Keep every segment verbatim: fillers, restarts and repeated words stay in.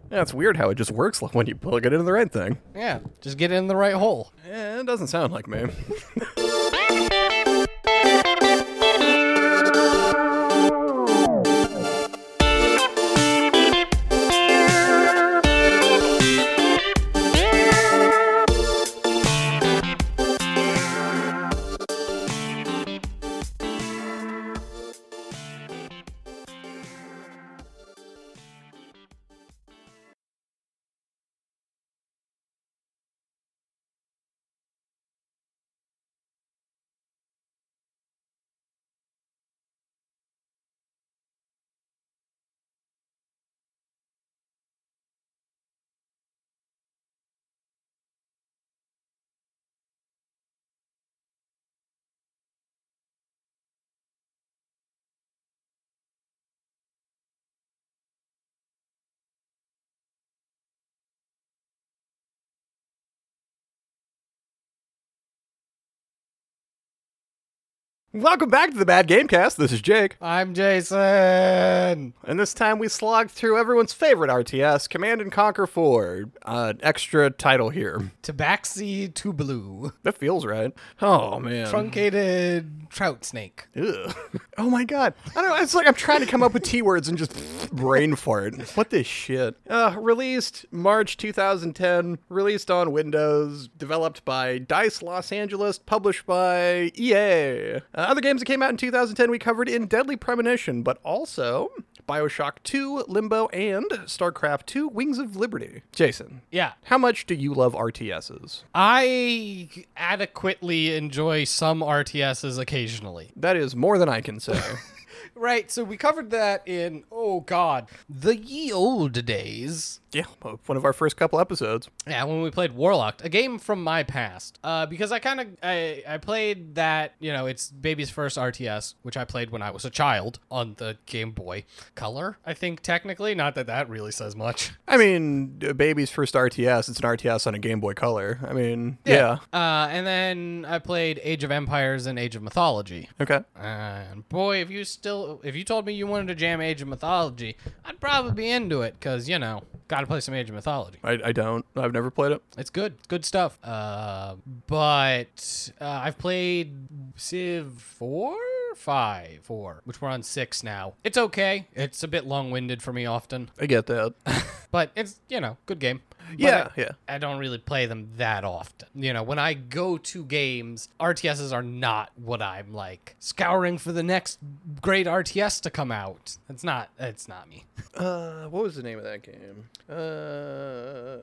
Yeah, it's weird how it just works when you plug it into the right thing. Yeah, just get it in the right hole. Eh, it doesn't sound like me. Welcome back to the Bad Gamecast. This is Jake. I'm Jason. And this time we slogged through everyone's favorite R T S, Command and Conquer four. Uh, extra title here. Tabaxi Tuvalu. That feels right. Oh, man. Truncated trout snake. Ugh. Oh, my God. I don't know. It's like I'm trying to come up with T-words and just brain fart. What this shit? Uh, released March two thousand ten. Released on Windows. Developed by DICE Los Angeles. Published by E A. Uh, other games that came out in two thousand ten we covered in Deadly Premonition, but also BioShock two, Limbo, and StarCraft two, Wings of Liberty. Jason. Yeah. How much do you love R T Ss? I adequately enjoy some R T Ss occasionally. That is more than I can say. Right, so we covered that in, oh god, the ye old days. Yeah, one of our first couple episodes. Yeah, when we played Warlocked, a game from my past. Uh, because I kind of, I, I played that, you know, it's baby's first R T S, which I played when I was a child on the Game Boy Color, I think, technically. Not that that really says much. I mean, baby's first R T S, it's an R T S on a Game Boy Color. I mean, yeah. yeah. Uh, and then I played Age of Empires and Age of Mythology. Okay. And boy, if you still, if you told me you wanted to jam Age of Mythology, I'd probably be into it, because, you know, gotta play some Age of Mythology. I, I don't. I've never played it. It's good. It's good stuff. Uh, but uh, I've played Civ four? Five, four, which we're on six now. It's okay. It's a bit long-winded for me often. I get that. But it's, you know, good game. But yeah, I, yeah. I don't really play them that often. You know, when I go to games, R T Ss are not what I'm like scouring for the next great R T S to come out. It's not. It's not me. Uh, what was the name of that game? Uh,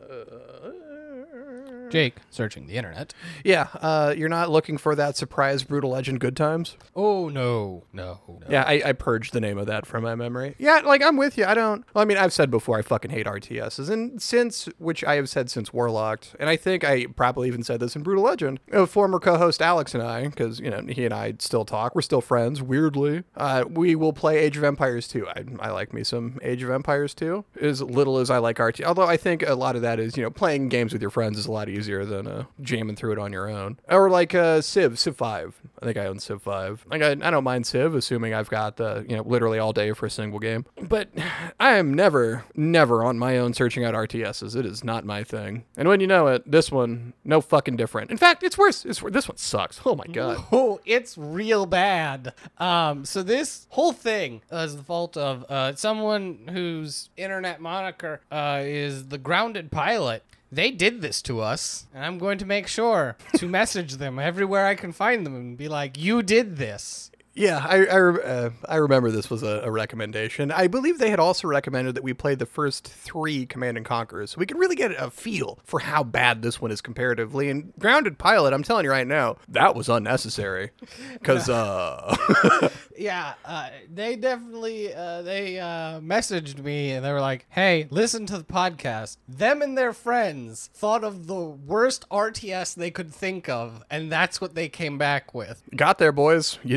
Jake, searching the internet. Yeah, uh, you're not looking for that surprise Brutal Legend Good Times? Oh no, no, no. Yeah, I, I purged the name of that from my memory. Yeah, like I'm with you. I don't. Well, I mean, I've said before I fucking hate R T Ss, and since which I have said since Warlocked, and I think I probably even said this in Brutal Legend. A former co-host Alex and I, because you know he and I still talk, we're still friends. Weirdly, uh, we will play Age of Empires two. I, I like me some Age of Empires two. As little as I like R T, although I think a lot of that is you know playing games with your friends is a lot easier than uh, jamming through it on your own. Or like uh, Civ, Civ five. I think I own Civ five. Like I, I don't mind Civ, assuming I've got the you know literally all day for a single game. But I am never, never on my own searching out R T Ss. It is not my thing. And when you know it, this one, no fucking different. In fact, it's worse. It's this one sucks. Oh my god. Oh, it's real bad. Um, so this whole thing is the fault of uh, someone whose internet moniker uh, is the Grounded Pilot. They did this to us, and I'm going to make sure to message them everywhere I can find them and be like, you did this. Yeah, I I, uh, I remember this was a, a recommendation. I believe they had also recommended that we play the first three Command and Conquers, so we can really get a feel for how bad this one is comparatively. And Grounded Pilot, I'm telling you right now, that was unnecessary. Because, uh... yeah, uh, they definitely, uh, they uh, messaged me, and they were like, hey, listen to the podcast. Them and their friends thought of the worst R T S they could think of, and that's what they came back with. Got there, boys. You did it.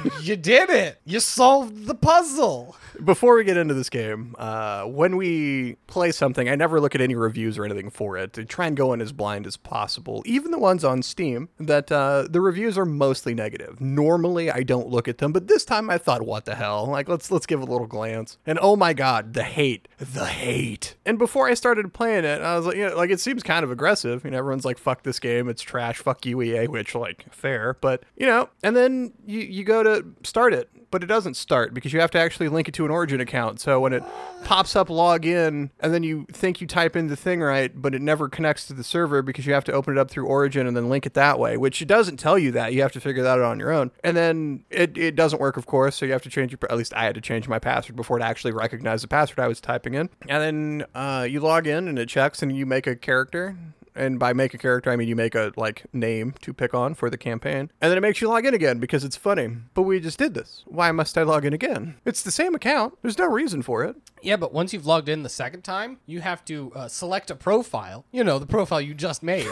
You did it. You solved the puzzle. Before we get into this game, uh, when we play something, I never look at any reviews or anything for it. I try and go in as blind as possible. Even the ones on Steam, that uh, the reviews are mostly negative. Normally, I don't look at them, but this time I thought, what the hell? Like, let's let's give it a little glance. And oh my god, the hate. The hate. And before I started playing it, I was like, you know, like, it seems kind of aggressive. You know, everyone's like, fuck this game, it's trash, fuck you, E A, which, like, fair. But, you know, and then you, you go to start it. But it doesn't start because you have to actually link it to an Origin account. So when it pops up log in and then you think you type in the thing right, but it never connects to the server because you have to open it up through Origin and then link it that way, which it doesn't tell you that. You have to figure that out on your own. And then it, it doesn't work, of course. So you have to change your, at least I had to change my password before it actually recognized the password I was typing in. And then uh, you log in and it checks and you make a character. And by make a character, I mean you make a, like, name to pick on for the campaign. And then it makes you log in again because it's funny. But we just did this. Why must I log in again? It's the same account. There's no reason for it. Yeah, but once you've logged in the second time, you have to uh, select a profile. You know, the profile you just made.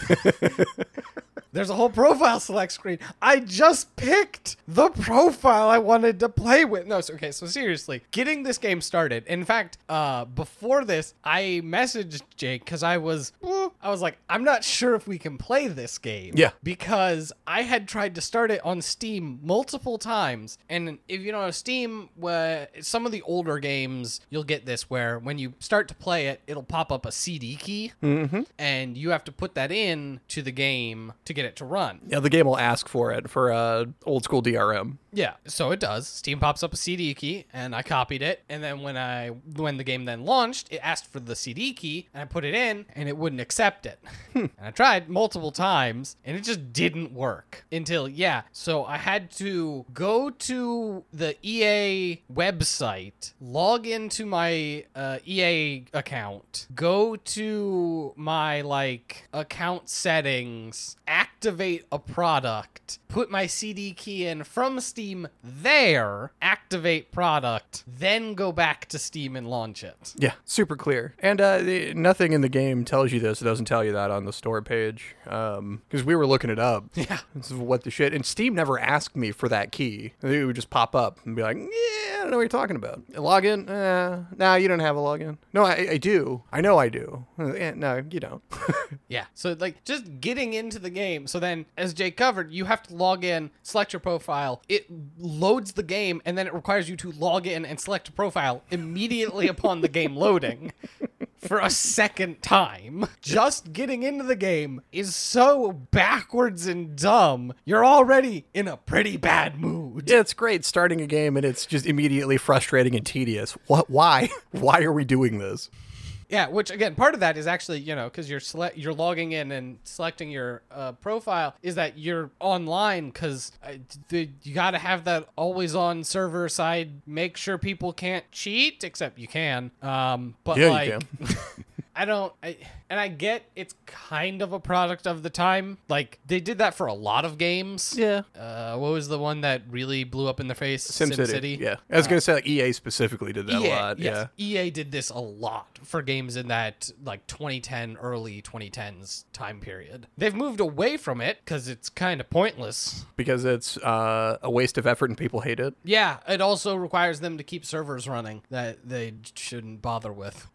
There's a whole profile select screen. I just picked the profile I wanted to play with. No, so, okay, so seriously, getting this game started. In fact, uh, before this, I messaged Jake because I was, well, I was like, I'm not sure if we can play this game. Yeah. Because I had tried to start it on Steam multiple times. And if you know, Steam, where some of the older games, you'll get this where when you start to play it, it'll pop up a C D key. Mm-hmm. And you have to put that in to the game to get it to run. Yeah, the game will ask for it for uh, old school D R M. Yeah, so it does. Steam pops up a C D key, and I copied it. And then when I when the game then launched, it asked for the C D key, and I put it in, and it wouldn't accept it. And I tried multiple times, and it just didn't work until, yeah. So I had to go to the E A website, log into my uh, E A account, go to my, like, account settings, activate a product, put my C D key in from Steam there, activate product, then go back to Steam and launch it. Yeah, super clear. And uh, the, nothing in the game tells you this. It doesn't tell you that on the store page. Um, because we were looking it up. Yeah. This is what the shit. And Steam never asked me for that key. It would just pop up and be like, yeah, I don't know what you're talking about. Login? Uh, no, you don't have a login. No, I, I do. I know I do. Uh, eh, no, you don't. Yeah. So, like, just getting into the game. So then, as Jake covered, you have to log in, select your profile. It loads the game, and then it requires you to log in and select a profile immediately upon the game loading for a second time. Just getting into the game is so backwards and dumb. You're already in a pretty bad mood. Yeah, it's great starting a game, and it's just immediately frustrating and tedious. What? Why? Why are we doing this? Yeah, which again, part of that is actually, you know, because you're select, you're logging in and selecting your uh, profile, is that you're online because uh, the, you got to have that always on server side. Make sure people can't cheat, except you can. Um, but Yeah, like, you can. I don't, I, and I get it's kind of a product of the time. Like they did that for a lot of games. Yeah. Uh, what was the one that really blew up in their face? SimCity. Yeah. I was Uh, going to say like E A specifically did that E A, a lot. yes. Yeah. E A did this a lot for games in that like twenty ten, early twenty tens time period. They've moved away from it because it's kind of pointless. Because it's uh, a waste of effort and people hate it. Yeah, it also requires them to keep servers running that they shouldn't bother with.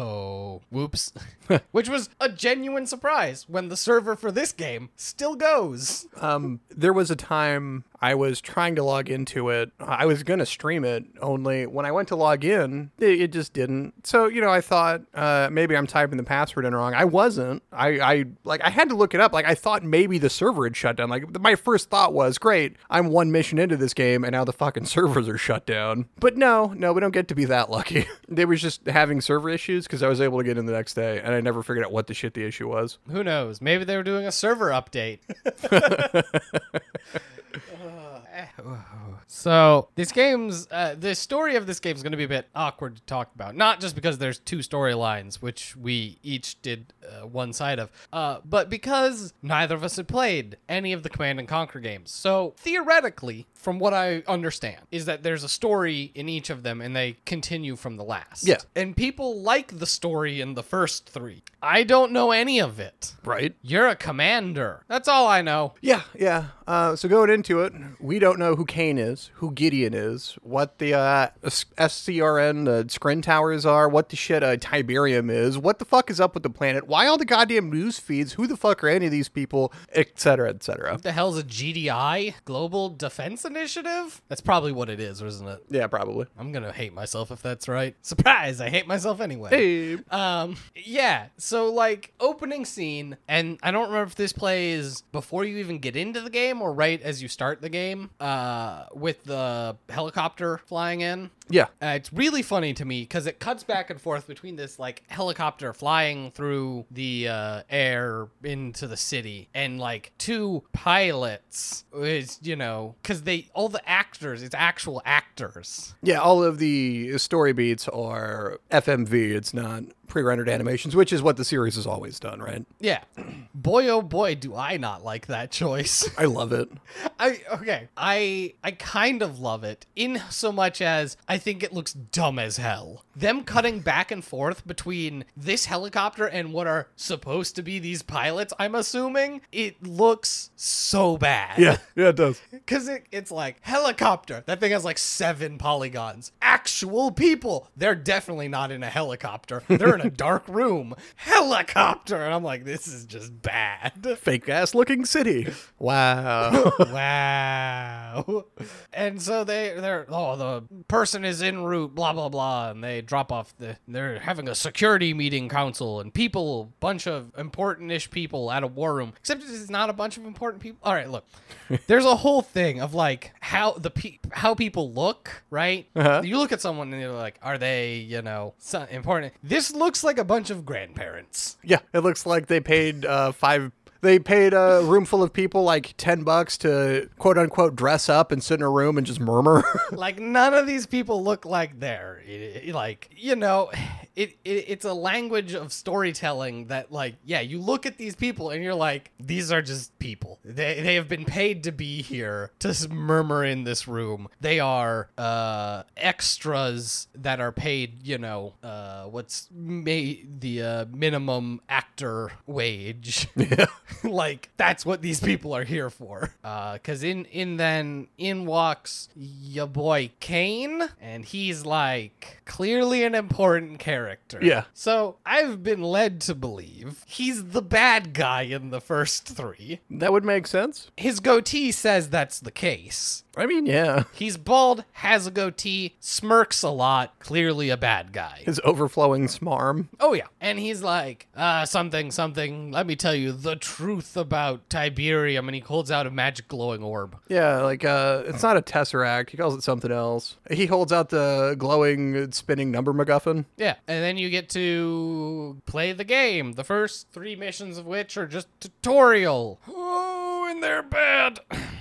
So, whoops. Which was a genuine surprise when the server for this game still goes. Um, there was a time I was trying to log into it. I was going to stream it, only when I went to log in, it, it just didn't. So, you know, I thought uh, maybe I'm typing the password in wrong. I wasn't. I, I like I had to look it up. Like I thought maybe the server had shut down. Like my first thought was, great, I'm one mission into this game and now the fucking servers are shut down. But no, no, we don't get to be that lucky. They was just having server issues because I was able to get in the next day and I never figured out what the shit the issue was. Who knows? Maybe they were doing a server update. So this game's uh, the story of this game is going to be a bit awkward to talk about, not just because there's two storylines which we each did uh, one side of, uh, but because neither of us had played any of the Command and Conquer games. So theoretically, from what I understand, is that there's a story in each of them and they continue from the last. Yeah. And people like the story in the first three. I don't know any of it. Right? You're a commander. That's all I know. Yeah, yeah. Uh, so going into it, we don't know who Kane is. is, who Gideon is, what the uh, S C R N uh, Scrin Towers are, what the shit uh, Tiberium is, what the fuck is up with the planet, why all the goddamn news feeds, who the fuck are any of these people, et cetera, et cetera. What the hell's a G D I? Global Defense Initiative? That's probably what it is, isn't it? Yeah, probably. I'm gonna hate myself if that's right. Surprise! I hate myself anyway. Hey. Um, yeah. So like opening scene, and I don't remember if this plays before you even get into the game or right as you start the game. Uh, with the helicopter flying in. Yeah. Uh, it's really funny to me because it cuts back and forth between this like helicopter flying through the uh, air into the city and like two pilots. Is you know because they all the actors, it's actual actors. Yeah, all of the story beats are F M V. It's not pre-rendered animations, which is what the series has always done, right? Yeah. Boy, oh boy, do I not like that choice. I love it. I okay. I I kind of love it in so much as I think it looks dumb as hell. Them cutting back and forth between this helicopter and what are supposed to be these pilots, I'm assuming, it looks so bad. Yeah, yeah, it does. Because it, it's like, helicopter. That thing has like seven polygons. Actual people. They're definitely not in a helicopter. They're in a dark room. Helicopter. And I'm like, this is just bad. Fake ass looking city. Wow. Wow. And so they, they're, oh, the person is en route, blah, blah, blah. And they drop off the, they're having a security meeting council and people, bunch of important-ish people at a war room. Except it's not a bunch of important people. All right, look. There's a whole thing of like how the pe- how people look, right? Uh-huh. You look at someone and you're like, are they, you know, so important? This looks like a bunch of grandparents. Yeah, it looks like they paid uh, five. They paid a room full of people like ten bucks to quote unquote dress up and sit in a room and just murmur. Like none of these people look like they're it, it- like, you know, it, it it's a language of storytelling that like, yeah, you look at these people and you're like, these are just people. They they have been paid to be here to s- murmur in this room. They are uh extras that are paid, you know, uh what's ma- the uh, minimum actor wage. Yeah. Like that's what these people are here for. Uh, cause in in then in walks your boy Kane, and he's like clearly an important character. Yeah. So I've been led to believe he's the bad guy in the first three. That would make sense. His goatee says that's the case. I mean, yeah. He's bald, has a goatee, smirks a lot, clearly a bad guy. His overflowing smarm. Oh, yeah. And he's like, uh, something, something, let me tell you the truth about Tiberium. And he holds out a magic glowing orb. Yeah, like, uh, it's not a tesseract. He calls it something else. He holds out the glowing, spinning number MacGuffin. Yeah. And then you get to play the game. The first three missions of which are just tutorial. Oh, and they're bad.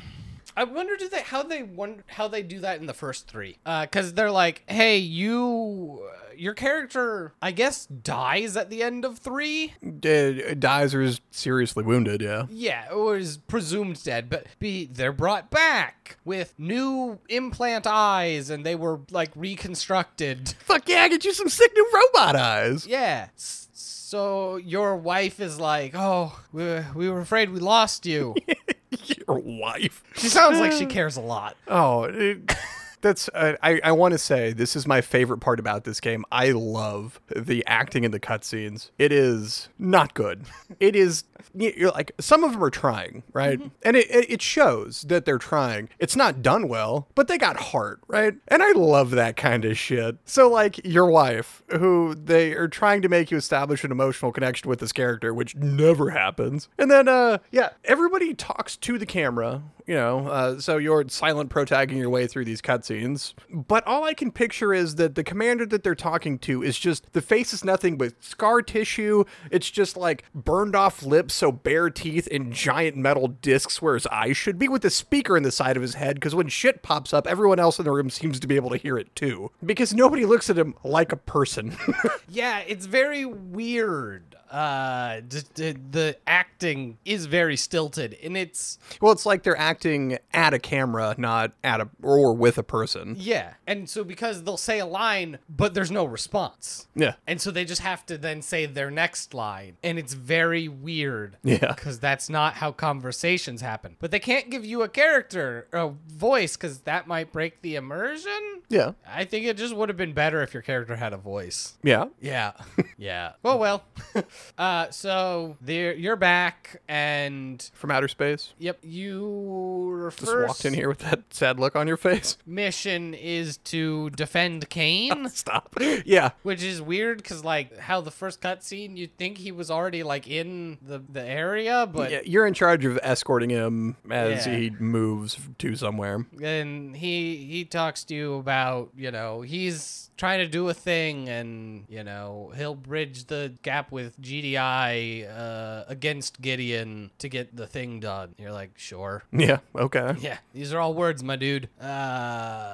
I wonder do they how they wonder how they do that in the first three, because they're like, hey, you, your character, I guess, dies at the end of three. D- dies or is seriously wounded, yeah. Yeah, or is presumed dead, but B, they're brought back with new implant eyes, and they were like reconstructed. Fuck yeah, get you some sick new robot eyes. Yeah. S- So your wife is like, oh, we, we were afraid we lost you. Your wife. She sounds like she cares a lot. Oh, it, that's, uh, I, I want to say this is my favorite part about this game. I love the acting in the cutscenes. It is not good. It is, you're like, some of them are trying, right? Mm-hmm. And it, it it shows that they're trying. It's not done well, but they got heart, right? And I love that kind of shit. So like your wife, who they are trying to make you establish an emotional connection with this character, which never happens. And then, uh, yeah, everybody talks to the camera, you know, uh, so you're silent protagging your way through these cutscenes. But all I can picture is that the commander that they're talking to is just, the face is nothing but scar tissue. It's just like burned off lips, so bare teeth and giant metal discs where his eyes should be, with a speaker in the side of his head, because when shit pops up, everyone else in the room seems to be able to hear it too. Because nobody looks at him like a person. Yeah, it's very weird. Uh, d- d- the acting is very stilted, and it's Well, it's like they're acting at a camera, not at a, or with a person. person. Yeah. And so because they'll say a line, but there's no response. Yeah. And so they just have to then say their next line. And it's very weird. Yeah. Because that's not how conversations happen. But they can't give you a character, a voice, because that might break the immersion. Yeah. I think it just would have been better if your character had a voice. Yeah. Yeah. Yeah. Well, well. uh, so there, you're back, and From outer space. yep, your Just first walked in here with that sad look on your face. mission is to defend Kane. Stop. Yeah. Which is weird because, like, how the first cutscene, you'd think he was already, like, in the, the area, but Yeah, you're in charge of escorting him as Yeah. he moves to somewhere. and he he talks to you about, you know, he's trying to do a thing, and, you know, he'll bridge the gap with G D I uh, against Gideon to get the thing done. You're like, sure. Yeah. Okay. Yeah, these are all words, my dude. Uh,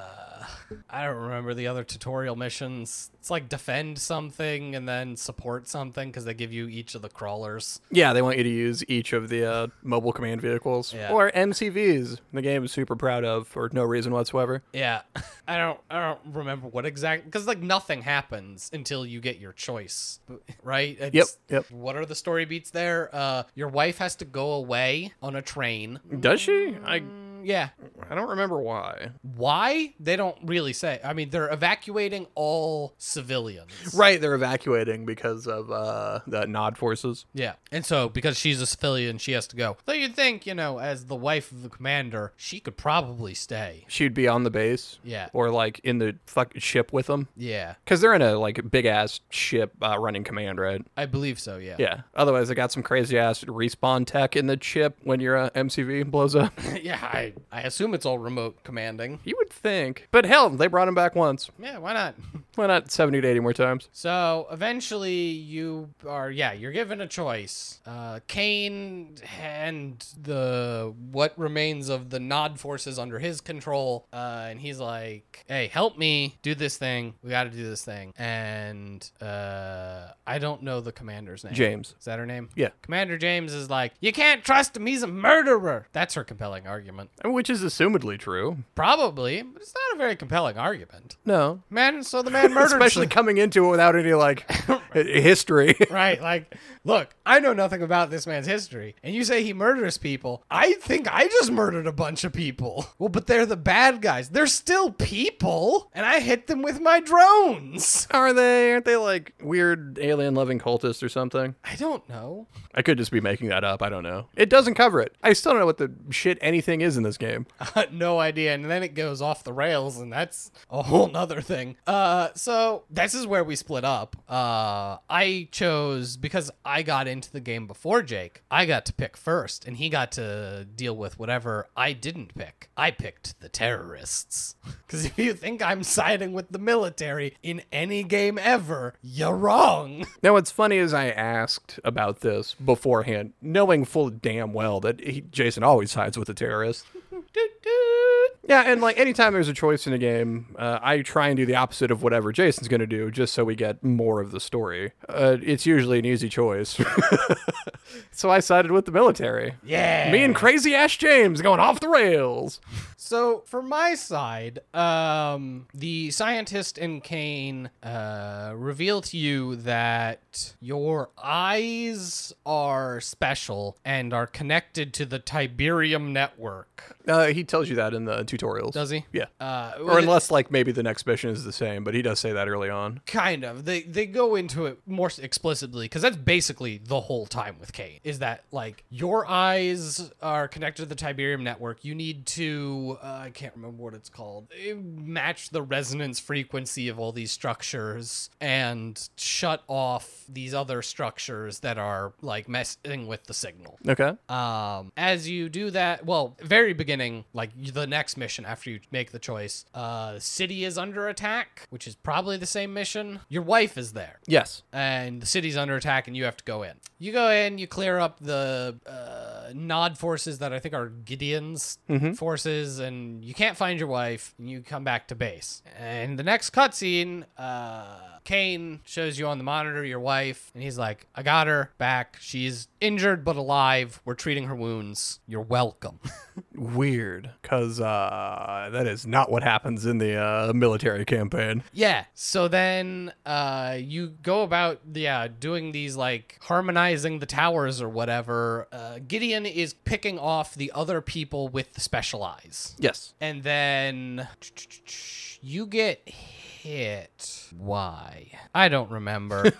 I don't remember the other tutorial missions. It's like defend something and then support something because they give you each of the crawlers. Yeah, they want you to use each of the uh, mobile command vehicles Yeah. or M C Vs. The game is super proud of for no reason whatsoever. Yeah, I don't, I don't remember what exact because like nothing happens until you get your choice, right? It's, Yep, yep. What are the story beats there? Uh, your wife has to go away on a train. Does she? I Yeah. I don't remember why. Why? They don't really say. I mean, they're evacuating all civilians. Right, they're evacuating because of uh, the Nod forces. Yeah. And so, because she's a civilian, she has to go. So you'd think, you know, as the wife of the commander, she could probably stay. She'd be on the base. Yeah. Or like in the fuck ship with them. Yeah. Because they're in a like big ass ship uh, running command, right? I believe so, yeah. Yeah. Otherwise, they got some crazy ass respawn tech in the ship when your uh, M C V blows up. yeah, I, I assume it's all remote commanding. You would think. But hell, they brought him back once. Yeah, why not? Why not seventy to eighty more times? So eventually you are, yeah, you're given a choice. Uh, Kane and the, what remains of the Nod forces under his control. Uh, and he's like, hey, help me do this thing. We got to do this thing. And uh, I don't know the commander's name. James. Is that her name? Yeah. Commander James is like, you can't trust him. He's a murderer. That's her compelling argument. Which is assumedly true. Probably, but it's not a very compelling argument. No. Man, so the man murdered Especially coming into it without any like hi- history. right, like, look, I know nothing about this man's history, and you say he murders people. I think I just murdered a bunch of people. Well, but they're the bad guys. They're still people, and I hit them with my drones. Are they? Aren't they like weird alien loving cultists or something? I don't know. I could just be making that up. I don't know. It doesn't cover it. I still don't know what the shit anything is in this game. No idea. And then it goes off the rails, and that's a whole nother thing. Uh, so this is where we split up. Uh, I chose, because I got into the game before Jake, I got to pick first, and he got to deal with whatever I didn't pick. I picked the terrorists. Because if you think I'm siding with the military in any game ever, you're wrong. Now, what's funny is I asked about this beforehand, knowing full damn well that he, Jason always sides with the terrorists. Yeah, and like anytime there's a choice in a game, uh, I try and do the opposite of whatever Jason's going to do just so we get more of the story. Uh, it's usually an easy choice. So I sided with the military. Yeah. Me and crazy Ash James going off the rails. So for my side, um, the scientist in Kane uh, reveal to you that your eyes are special and are connected to the Tiberium network. Uh, he tells you that in the tutorials. Does he? Yeah. Uh, Or unless, like, maybe the next mission is the same, but he does say that early on. Kind of. They they go into it more explicitly because that's basically the whole time with Kane. Is that like your eyes are connected to the Tiberium network? You need to uh, I can't remember what it's called. eh, Match the resonance frequency of all these structures and shut off these other structures that are like messing with the signal. Okay. Um, as you do that, well, very beginning, like the next mission after you make the choice, uh, the city is under attack, which is probably the same mission. Your wife is there, Yes. and the city's under attack, and you have to go in. You go in, you clear up the uh, Nod forces that I think are Gideon's forces, and you can't find your wife, and you come back to base. And the next cutscene, uh, Kane shows you on the monitor your wife, and he's like, I got her back. She's injured but alive. We're treating her wounds. You're welcome. Weird, because uh, that is not what happens in the uh, military campaign. Yeah. So then uh, you go about yeah doing these like harmonizing the towers or whatever. Uh, Gideon is picking off the other people with the special eyes. Yes. And then you get hit. Why? I don't remember.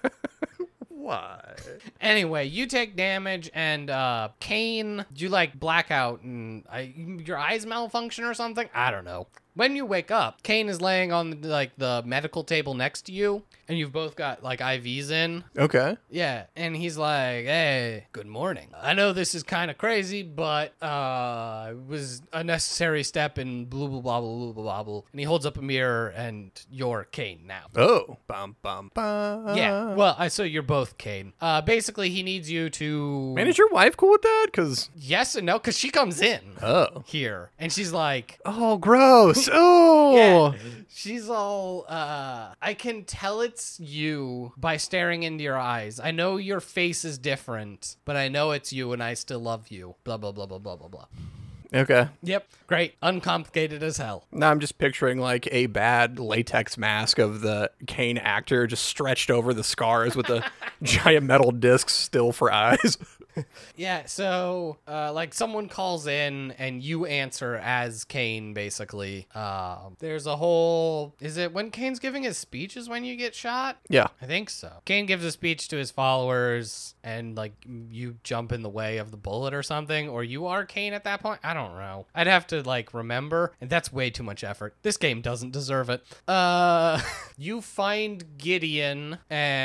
Why? Anyway, you take damage, and uh, Kane, you like blackout, and I, your eyes malfunction or something? I don't know. When you wake up, Kane is laying on like the medical table next to you, and you've both got like I Vs in. Okay. Yeah, and he's like, hey, good morning. I know this is kind of crazy, but uh, it was a necessary step in blah, blah, blah, blah, blah, blah, blah. And he holds up a mirror, and you're Kane now. Oh. Bum, bum, bum. Yeah, well, I so you're both Kane. Uh, basically, he needs you to... Man, is your wife cool with that? Because... Yes and no, because she comes in Oh. here, and she's like... Oh, gross. Oh. Yeah. She's all, uh, I can tell it's you by staring into your eyes. I know your face is different, but I know it's you and I still love you. Blah, blah, blah, blah, blah, blah, blah. Okay. Yep. Great. Uncomplicated as hell. Now I'm just picturing like a bad latex mask of the Kane actor just stretched over the scars with the giant metal discs still for eyes. Yeah, so, uh, like, someone calls in, and you answer as Kane, basically. Um, there's a whole... Is it when Kane's giving his speech is when you get shot? Yeah. I think so. Kane gives a speech to his followers, and, like, you jump in the way of the bullet or something, or you are Kane at that point? I don't know. I'd have to, like, remember, and that's way too much effort. This game doesn't deserve it. Uh, you find Gideon,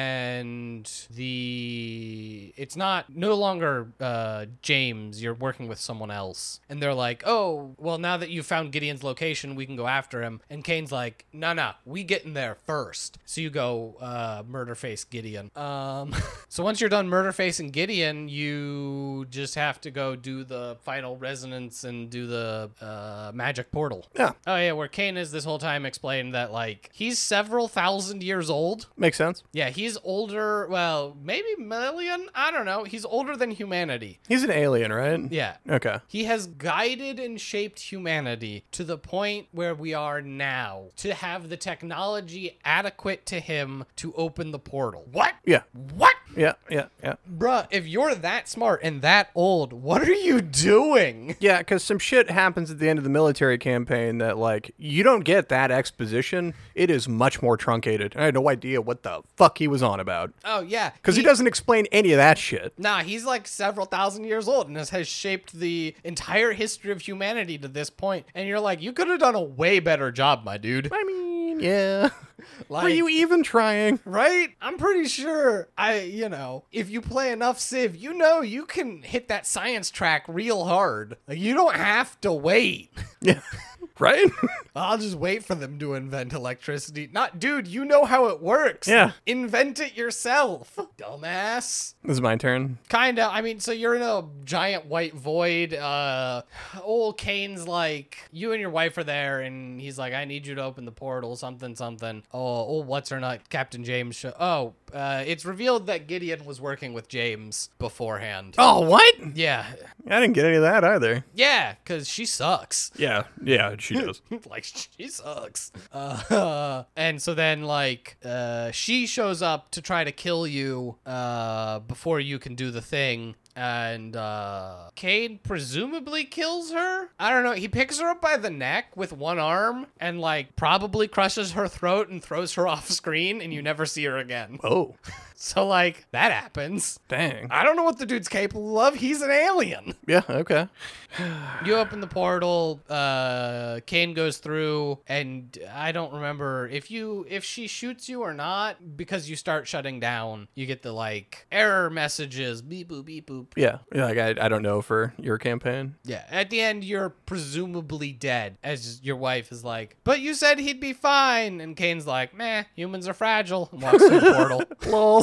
and the... It's not... No longer uh, James, you're working with someone else. And they're like, oh, well, now that you found Gideon's location, we can go after him. And Kane's like, no, no, we get in there first. So you go uh, murder face Gideon. Um, so once you're done murder facing Gideon, you just have to go do the final resonance and do the uh, magic portal. Yeah. Oh, yeah, where Kane is this whole time explained that, like, he's several thousand years old. Makes sense. Yeah, he's older, well, maybe million? I don't know. He's older than humanity. He's an alien, right? Yeah. Okay. He has guided and shaped humanity to the point where we are now to have the technology adequate to him to open the portal. What? Yeah. What? Yeah, yeah, yeah. Bruh, if you're that smart and that old, what are you doing? Yeah, because some shit happens at the end of the military campaign that, like, you don't get that exposition. It is much more truncated. I had no idea what the fuck he was on about. Oh, yeah. Because he, he doesn't explain any of that shit. Nah, he's like several thousand years old and has, has shaped the entire history of humanity to this point. And you're like, you could have done a way better job, my dude. I mean, yeah. Like, are you even trying? Right? I'm pretty sure I, you know, if you play enough Civ, you know you can hit that science track real hard. Like, you don't have to wait. Yeah. Right? I'll just wait for them to invent electricity. Not, dude, you know how it works. Yeah. Invent it yourself, dumbass. This is my turn. Kinda. I mean, so you're in a giant white void. Uh, old Kane's like, you and your wife are there, and he's like, I need you to open the portal, something, something. Oh, old what's her nut, Captain James. Show- oh, uh, it's revealed that Gideon was working with James beforehand. Oh, what? Yeah. I didn't get any of that either. Yeah, because she sucks. Yeah, yeah, she does. Like, she sucks. Uh, and so then, like, uh, she shows up to try to kill you uh, before you can do the thing. And uh, Cade presumably kills her. I don't know. He picks her up by the neck with one arm and, like, probably crushes her throat and throws her off screen, and you never see her again. Oh. So, like, that happens. Dang. I don't know what the dude's capable of. He's an alien. Yeah, okay. You open the portal, uh, Kane goes through, and I don't remember if you, if she shoots you or not, because you start shutting down, you get the, like, error messages, beep, boop, beep, boop. Yeah, yeah, like I, I don't know for your campaign. Yeah, at the end, you're presumably dead, as your wife is like, but you said he'd be fine, and Kane's like, meh, humans are fragile, and walks through the portal. Lols.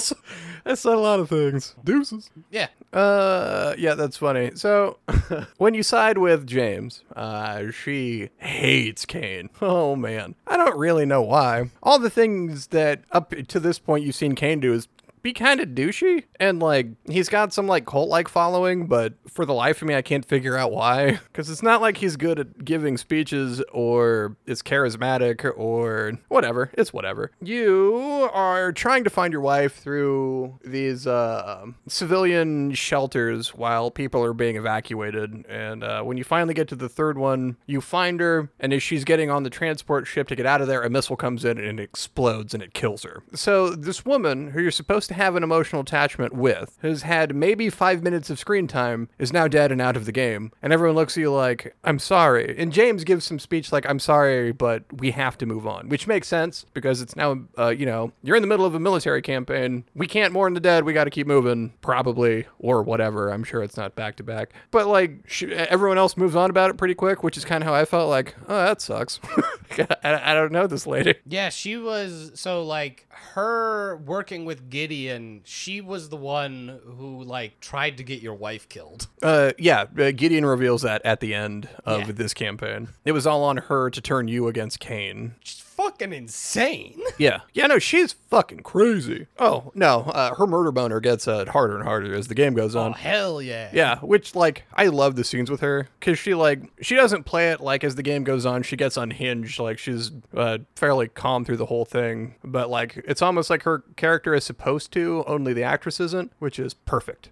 else. I said a lot of things. Deuces. Yeah. Uh, yeah, that's funny. So, when you side with James, uh, she hates Kane. Oh, man. I don't really know why. All the things that up to this point you've seen Kane do is be kind of douchey, and like he's got some like cult-like following, but for the life of me I can't figure out why, because it's not like he's good at giving speeches or is charismatic or whatever. It's whatever. You are trying to find your wife through these uh civilian shelters while people are being evacuated, and uh when you finally get to the third one, you find her, and as she's getting on the transport ship to get out of there, a missile comes in and it explodes and it kills her. So this woman who you're supposed to have an emotional attachment with, who's had maybe five minutes of screen time, is now dead and out of the game. And everyone looks at you like, I'm sorry. And James gives some speech like, I'm sorry, but we have to move on, which makes sense because it's now, uh, you know, you're in the middle of a military campaign. We can't mourn the dead. We got to keep moving, probably, or whatever. I'm sure it's not back to back. But like, sh- everyone else moves on about it pretty quick, which is kind of how I felt like, oh, that sucks. I, I don't know this lady. Yeah, she was, so like her working with Gideon, she was the one who like tried to get your wife killed. Uh, yeah, uh, Gideon reveals that at the end of Yeah. this campaign. It was all on her to turn you against Kane. She's fucking insane. Yeah. Yeah, no, she's fucking crazy. Oh, no, uh, her murder boner gets uh, harder and harder as the game goes Oh, on. hell yeah. Yeah, which, like, I love the scenes with her, because she, like, she doesn't play it, like, as the game goes on, she gets unhinged, like, she's uh, fairly calm through the whole thing, but, like, it's almost like her character is supposed to, only the actress isn't, which is perfect.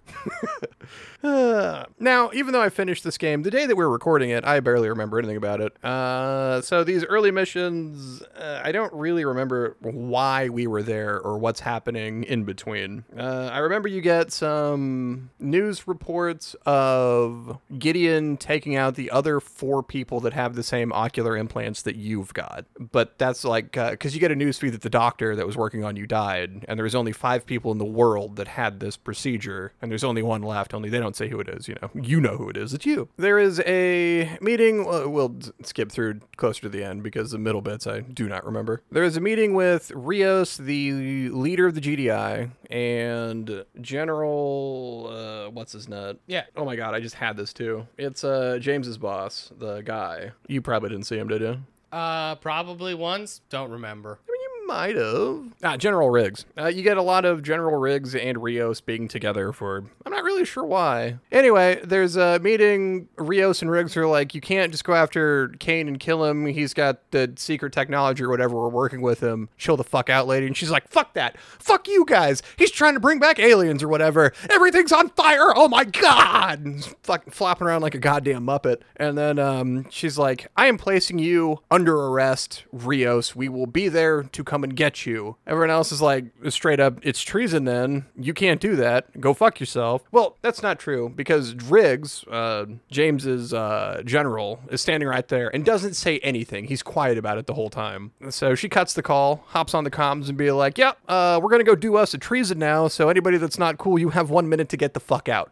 Uh, now, even though I finished this game, the day that we were recording it, I barely remember anything about it. Uh, so these early missions, uh, I don't really remember why we were there or what's happening in between. Uh, I remember you get some news reports of Gideon taking out the other four people that have the same ocular implants that you've got. But that's like, because uh, you get a news feed that the doctor that was working on you died, and there was only five people in the world that had this procedure, and there's only one left, only they don't say who it is, you know. You know who it is. It's you. There is a meeting. Well, we'll skip through closer to the end because the middle bits I do not remember. There is a meeting with Rios, the leader of the G D I, and General, uh, what's his nut? Yeah. Oh my god, I just had this too. It's uh James's boss, the guy. You probably didn't see him, did you? Uh, probably once. Don't remember. I mean, you might have. Ah, General Riggs. Uh, you get a lot of General Riggs and Rios being together for, I'm not really sure why. Anyway, there's a meeting. Rios and Riggs are like, you can't just go after Kane and kill him. He's got the secret technology or whatever. We're working with him. Chill the fuck out, lady. And she's like, fuck that. Fuck you guys. He's trying to bring back aliens or whatever. Everything's on fire. Oh my God. And fucking flopping around like a goddamn Muppet. And then um, she's like, I am placing you under arrest, Rios. We will be there to come and get you. Everyone else is like, straight up, it's treason then. You can't do that. Go fuck yourself. Well, that's not true because Riggs, uh, James's uh, general, is standing right there and doesn't say anything. He's quiet about it the whole time. So she cuts the call, hops on the comms and be like, yeah, uh, we're going to go do us a treason now. So anybody that's not cool, you have one minute to get the fuck out.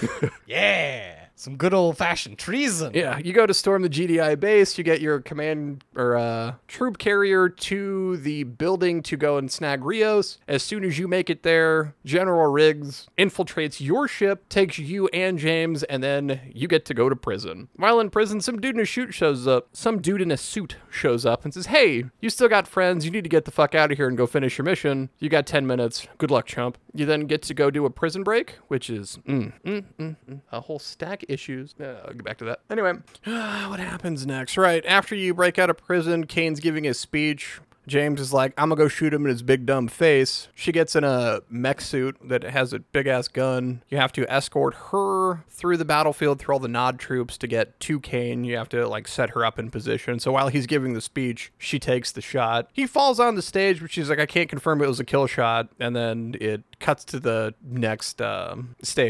Yeah. Some good old-fashioned treason. Yeah, you go to storm the G D I base, you get your command or uh, troop carrier to the building to go and snag Rios. As soon as you make it there, General Riggs infiltrates your ship, takes you and James, and then you get to go to prison. While in prison, some dude in a suit shows up. Some dude in a suit shows up and says, hey, you still got friends. You need to get the fuck out of here and go finish your mission. You got ten minutes. Good luck, chump. You then get to go do a prison break, which is mm, mm, mm, mm, a whole stack of issues. Uh, I'll get back to that. Anyway, what happens next? Right, after you break out of prison, Kane's giving his speech. James is like, I'm gonna go shoot him in his big dumb face. She gets in a mech suit that has a big ass gun. You have to escort her through the battlefield through all the Nod troops to get to Kane. You have to like set her up in position. So while he's giving the speech, she takes the shot. He falls on the stage, but she's like, I can't confirm it was a kill shot. And then it cuts to the next um, stage.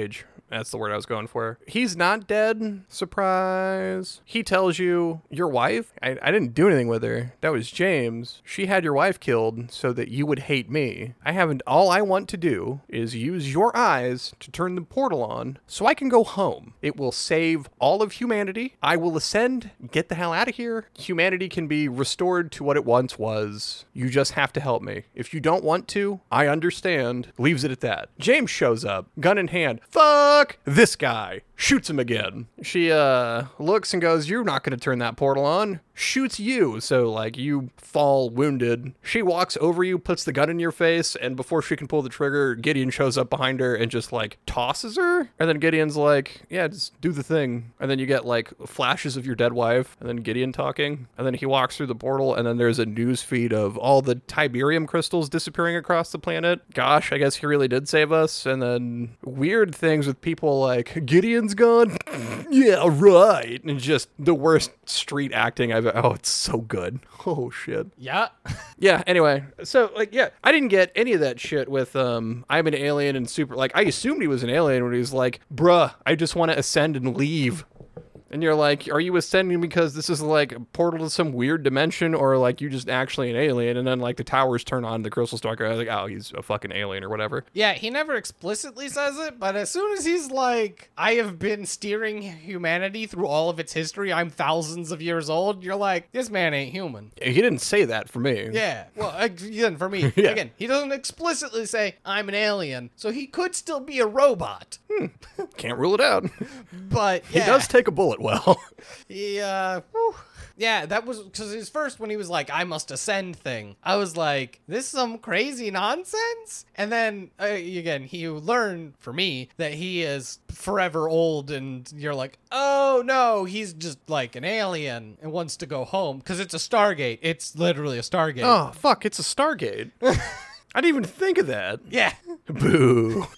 That's the word I was going for. He's not dead. Surprise. He tells you, your wife? I, I didn't do anything with her. That was James. She had your wife killed so that you would hate me. I haven't. All I want to do is use your eyes to turn the portal on so I can go home. It will save all of humanity. I will ascend, get the hell out of here. Humanity can be restored to what it once was. You just have to help me. If you don't want to, I understand. Leaves it at that. James shows up, gun in hand. Fuck this guy. Shoots him again. She uh looks and goes, you're not going to turn that portal on. Shoots you. So like you fall wounded. She walks over you, puts the gun in your face, and before she can pull the trigger, Gideon shows up behind her and just like tosses her. And then Gideon's like, yeah, just do the thing. And then you get like flashes of your dead wife and then Gideon talking. And then he walks through the portal and then there's a news feed of all the Tiberium crystals disappearing across the planet. Gosh, I guess he really did save us. And then weird things with people like, Gideon's gone? Yeah, right. And just the worst street acting I've oh, it's so good. Oh shit. Yeah. Yeah, anyway. So like yeah, I didn't get any of that shit with um I'm an alien and super like I assumed he was an alien when he was like, bruh, I just want to ascend and leave. And you're like, are you ascending because this is like a portal to some weird dimension, or like you just actually an alien? And then like the towers turn on, the Crystal Stalker, I was like, oh, he's a fucking alien or whatever. Yeah, he never explicitly says it, but as soon as he's like, I have been steering humanity through all of its history, I'm thousands of years old, you're like, this man ain't human. He didn't say that for me. Yeah, well, again, for me, Yeah. again, he doesn't explicitly say, I'm an alien, so he could still be a robot. Hmm. Can't rule it out. But yeah. He does take a bullet well. He, uh, whew. Yeah, that was because his first when he was like, I must ascend thing. I was like, this is some crazy nonsense. And then uh, again, he learned for me that he is forever old, and you're like, oh no, he's just like an alien and wants to go home because it's a Stargate. It's literally a Stargate. Oh, fuck, it's a Stargate. I didn't even think of that. Yeah. Boo.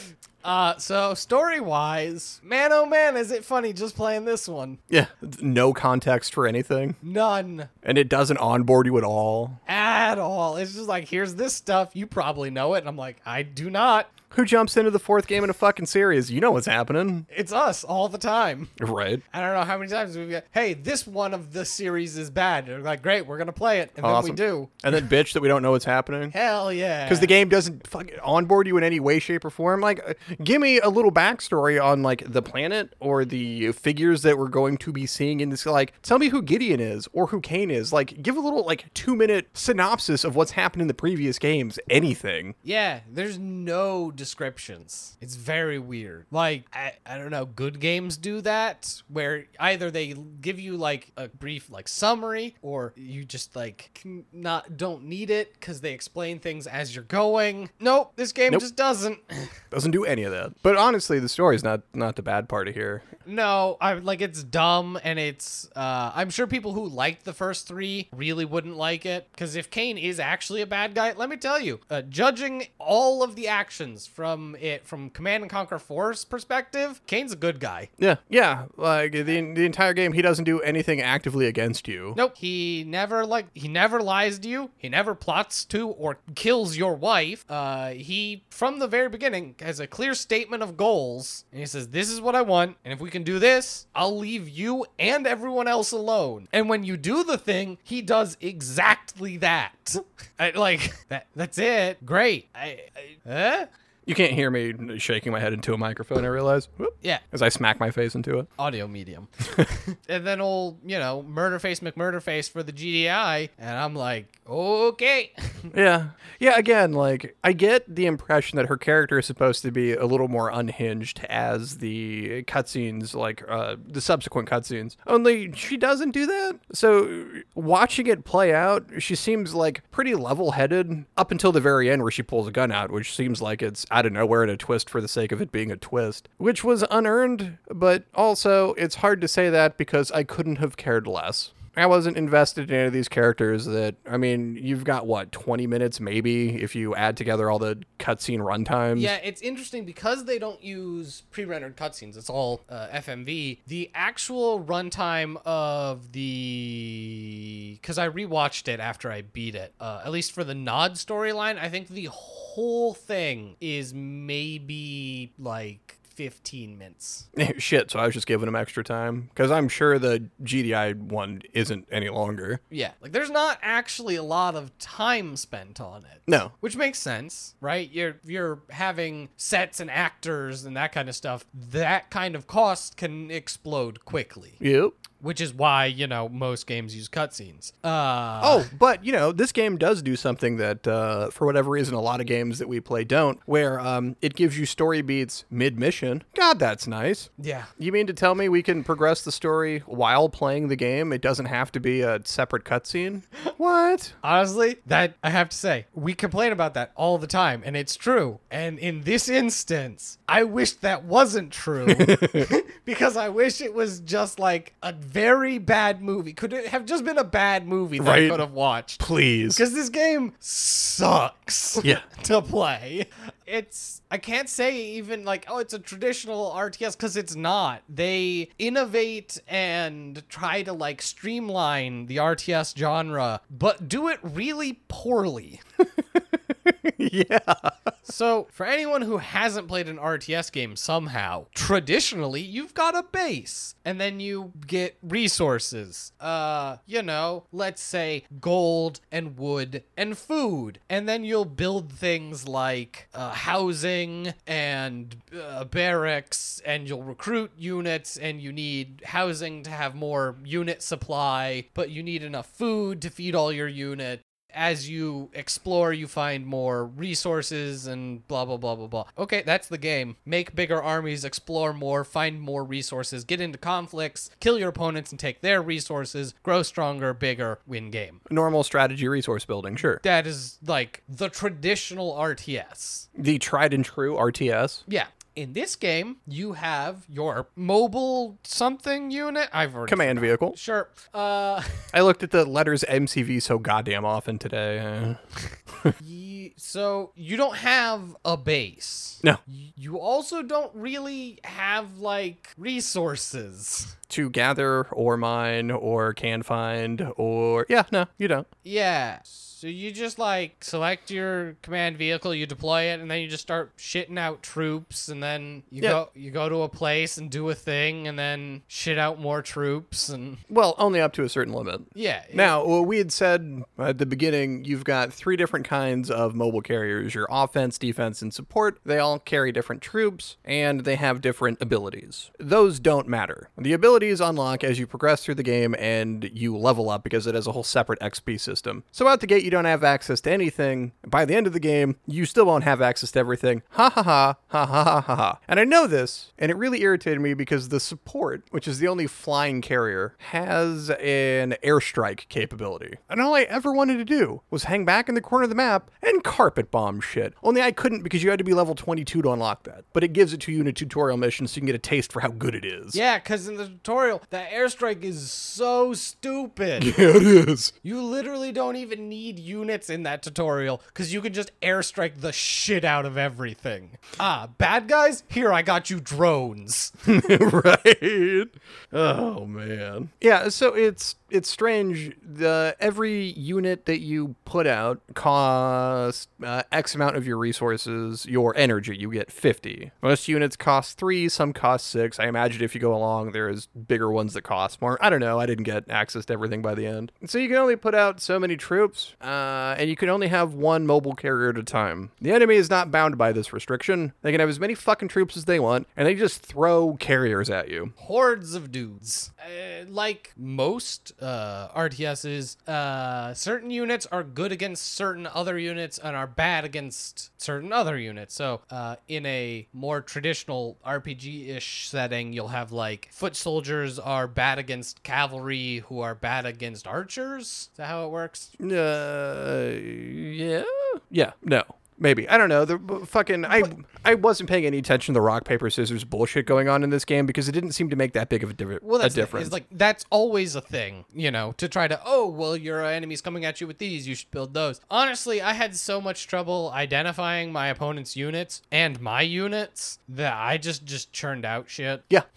Uh, so story-wise, man, oh man, is it funny just playing this one. Yeah, no context for anything. None. And it doesn't onboard you at all. At all. It's just like, here's this stuff. You probably know it. And I'm like, I do not. Who jumps into the fourth game in a fucking series? You know what's happening. It's us all the time. Right. I don't know how many times we've got, hey, this one of the series is bad. They're like, great, we're going to play it. And Awesome. then we do. And then bitch that we don't know what's happening. Hell yeah. Because the game doesn't fucking onboard you in any way, shape, or form. Like, uh, give me a little backstory on, like, the planet or the figures that we're going to be seeing in this. Like, tell me who Gideon is or who Cain is. Like, give a little, like, two-minute synopsis of what's happened in the previous games. Anything. Yeah, there's no descriptions. It's very weird. Like, I, I don't know, good games do that, where either they give you, like, a brief, like, summary, or you just, like, can not don't need it because they explain things as you're going. Nope, this game Nope. just doesn't. Doesn't do any of that. But honestly, the story's not not the bad part of here. No, I like it's dumb, and it's uh I'm sure people who liked the first three really wouldn't like it, because if Cain is actually a bad guy, let me tell you, uh, judging all of the actions from it from Command and Conquer four's perspective, Cain's a good guy. Yeah, yeah. Like the the entire game, he doesn't do anything actively against you. Nope, he never like he never lies to you. He never plots to or kills your wife. Uh, he from the very beginning has a clear statement of goals, and he says, "This is what I want, and if we can do this, I'll leave you and everyone else alone." And when you do the thing, he does exactly that. I, like that. That's it. Great. I. I huh? You can't hear me shaking my head into a microphone, I realize. Whoop. Yeah. As I smack my face into it. Audio medium. And then old, you know, Murderface McMurderface for the G D I. And I'm like, okay. Yeah. Yeah, again, like, I get the impression that her character is supposed to be a little more unhinged as the cutscenes, like, uh, the subsequent cutscenes. Only she doesn't do that. So, watching it play out, she seems, like, pretty level-headed up until the very end where she pulls a gun out, which seems like it's out of nowhere and a twist for the sake of it being a twist, which was unearned, but also it's hard to say that because I couldn't have cared less. I wasn't invested in any of these characters that, I mean, you've got, what, twenty minutes maybe if you add together all the cutscene runtimes? Yeah, it's interesting because they don't use pre-rendered cutscenes. It's all uh, F M V. The actual runtime of the... Because I rewatched it after I beat it. Uh, at least for the Nod storyline, I think the whole thing is maybe, like... fifteen minutes. Shit, so I was just giving him extra time because I'm sure the G D I one isn't any longer. Yeah, like there's not actually a lot of time spent on it. No. Which makes sense, right? You're you're having sets and actors and that kind of stuff. That kind of cost can explode quickly. Yep. Which is why, you know, most games use cutscenes. Uh, oh, but, you know, this game does do something that, uh, for whatever reason, a lot of games that we play don't, where um, it gives you story beats mid-mission. God, that's nice. Yeah. You mean to tell me we can progress the story while playing the game? It doesn't have to be a separate cutscene? What? Honestly, that, I have to say, we complain about that all the time, and it's true. And in this instance, I wish that wasn't true. Because I wish it was just like a very bad movie. Could it have just been a bad movie that Right. I could have watched? Please. Because this game sucks Yeah. to play. It's, I can't say even like, oh, it's a traditional R T S, because it's not. They innovate and try to like streamline the R T S genre, but do it really poorly. Yeah. So, for anyone who hasn't played an R T S game somehow, traditionally, you've got a base, and then you get resources. Uh, you know, let's say gold and wood and food. And then you'll build things like uh, housing and uh, barracks, and you'll recruit units, and you need housing to have more unit supply, but you need enough food to feed all your units. As you explore, you find more resources and blah, blah, blah, blah, blah. Okay, that's the game. Make bigger armies, explore more, find more resources, get into conflicts, kill your opponents and take their resources, grow stronger, bigger, win game. Normal strategy resource building, sure. That is like the traditional R T S. The tried and true R T S. Yeah. In this game, you have your mobile something unit. I've already Command forgot. vehicle. Sure. Uh, I looked at the letters M C V so goddamn often today. ye- so you don't have a base. No. Y- You also don't really have like resources. To gather or mine or can find or... Yeah, no, you don't. Yeah. So you just like select your command vehicle, you deploy it, and then you just start shitting out troops, and then you Yeah. go you go to a place and do a thing, and then shit out more troops, and Well, only up to a certain limit. yeah. it- Now, well, we had said at the beginning, you've got three different kinds of mobile carriers. Your offense, defense, and support. They all carry different troops, and they have different abilities. Those don't matter. The abilities unlock as you progress through the game and you level up because it has a whole separate X P system. So out the gate, you don't have access to anything. By the end of the game, you still won't have access to everything. Ha ha ha, ha ha ha ha ha. And I know this, and it really irritated me because the support, which is the only flying carrier, has an airstrike capability. And all I ever wanted to do was hang back in the corner of the map and carpet bomb shit. Only I couldn't because you had to be level twenty-two to unlock that. But it gives it to you in a tutorial mission so you can get a taste for how good it is. Yeah, because in the tutorial, that airstrike is so stupid. Yeah, it is. You literally don't even need units in that tutorial because you can just airstrike the shit out of everything. Ah, bad guys? Here, I got you drones. Right. Oh man. Yeah, so it's it's strange. The every unit that you put out costs uh, X amount of your resources, your energy. You get fifty. Most units cost three, some cost six. I imagine if you go along, there's bigger ones that cost more. I don't know. I didn't get access to everything by the end. So you can only put out so many troops, uh, and you can only have one mobile carrier at a time. The enemy is not bound by this restriction. They can have as many fucking troops as they want, and they just throw carriers at you. Hordes of dudes. Uh, like most uh, R T Ss, uh, certain units are good against certain other units and are bad against certain other units. So uh, in a more traditional R P G-ish setting, you'll have like foot soldiers are bad against cavalry who are bad against archers. Is that how it works? Uh, yeah, yeah, no. Maybe. I don't know. The b- fucking I I wasn't paying any attention to the rock paper scissors bullshit going on in this game because it didn't seem to make that big of a, diff- Well, a that's the- difference. It's like that's always a thing, you know, to try to oh well, your enemy's coming at you with these, you should build those. Honestly, I had so much trouble identifying my opponent's units and my units that I just just churned out shit. yeah.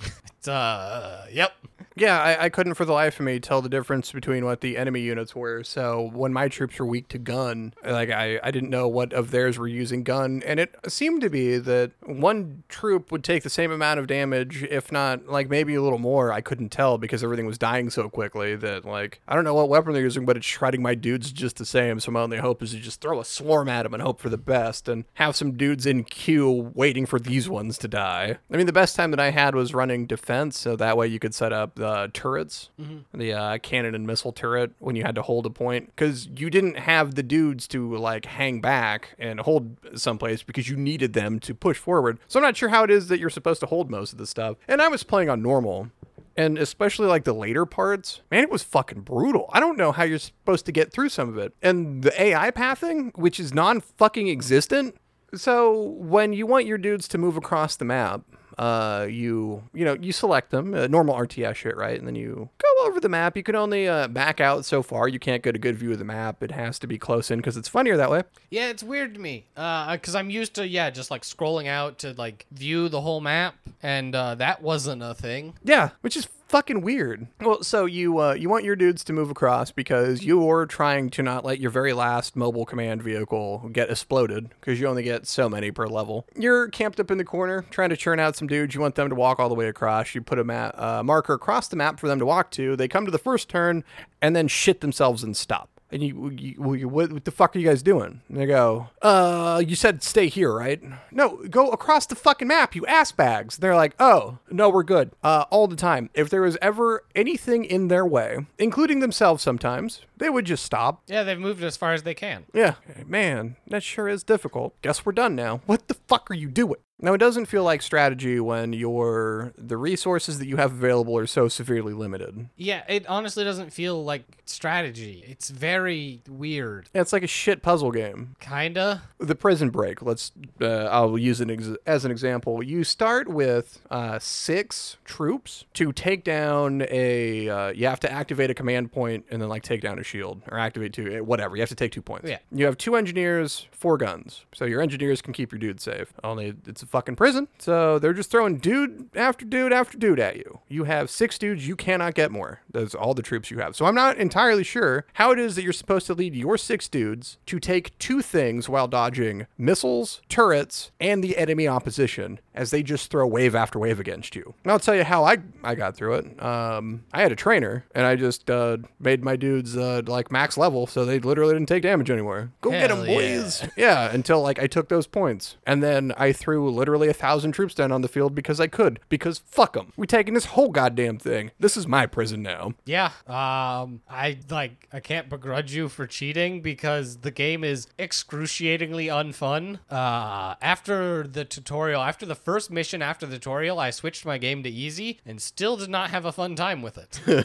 But, uh, yep. Yeah, I, I couldn't for the life of me tell the difference between what the enemy units were. So when my troops were weak to gun, like I, I didn't know what of theirs were using gun. And it seemed to be that one troop would take the same amount of damage, if not like maybe a little more. I couldn't tell because everything was dying so quickly that like, I don't know what weapon they're using, but it's shredding my dudes just the same. So my only hope is to just throw a swarm at them and hope for the best and have some dudes in queue waiting for these ones to die. I mean, the best time that I had was running defense. So that way you could set up the Uh, turrets, mm-hmm. the uh, cannon and missile turret when you had to hold a point because you didn't have the dudes to like hang back and hold someplace because you needed them to push forward. So I'm not sure how it is that you're supposed to hold most of this stuff. And I was playing on normal. And especially like the later parts, man, it was fucking brutal. I don't know how you're supposed to get through some of it. And the A I pathing, which is non-fucking existent. So when you want your dudes to move across the map, Uh, you, you know, you select them, uh, normal R T S shit, right? And then you go over the map. You can only uh, back out so far. You can't get a good view of the map. It has to be close in because it's funnier that way. Yeah, it's weird to me. Uh, because I'm used to, yeah, just like scrolling out to like view the whole map. And uh, that wasn't a thing. Yeah, which is fucking weird. Well, so you uh, you want your dudes to move across because you're trying to not let your very last mobile command vehicle get exploded because you only get so many per level. You're camped up in the corner trying to churn out some dudes. You want them to walk all the way across. You put a map, uh, marker across the map for them to walk to. They come to the first turn and then shit themselves and stop. And you, you, you what, what the fuck are you guys doing? And they go, uh, you said stay here, right? No, go across the fucking map, you ass bags. And they're like, oh, no, we're good. Uh, all the time. If there was ever anything in their way, including themselves sometimes, they would just stop. Yeah, they've moved as far as they can. Yeah, man, that sure is difficult. Guess we're done now. What the fuck are you doing? Now, it doesn't feel like strategy when your the resources that you have available are so severely limited. Yeah, it honestly doesn't feel like strategy. It's very weird. Yeah, it's like a shit puzzle game. Kinda. The Prison Break, let's, uh, I'll use it ex- as an example. You start with uh, six troops to take down a, uh, you have to activate a command point and then like take down a shield or activate two, whatever. You have to take two points. Yeah. You have two engineers, four guns. So your engineers can keep your dude safe. Only it's a fucking prison. So they're just throwing dude after dude after dude at you. You have six dudes. You cannot get more. That's all the troops you have. So I'm not entirely sure how it is that you're supposed to lead your six dudes to take two things while dodging missiles, turrets, and the enemy opposition as they just throw wave after wave against you. And I'll tell you how I, I got through it. Um, I had a trainer and I just uh, made my dudes uh, like max level so they literally didn't take damage anymore. Go Hell get them, boys. yeah. Yeah, until like I took those points. And then I threw literally a thousand troops down on the field because I could. Because fuck them. We're taking this whole goddamn thing. This is my prison now. Yeah. Um, I like, I can't begrudge you for cheating because the game is excruciatingly unfun. Uh, after the tutorial, after the first mission after the tutorial, I switched my game to easy and still did not have a fun time with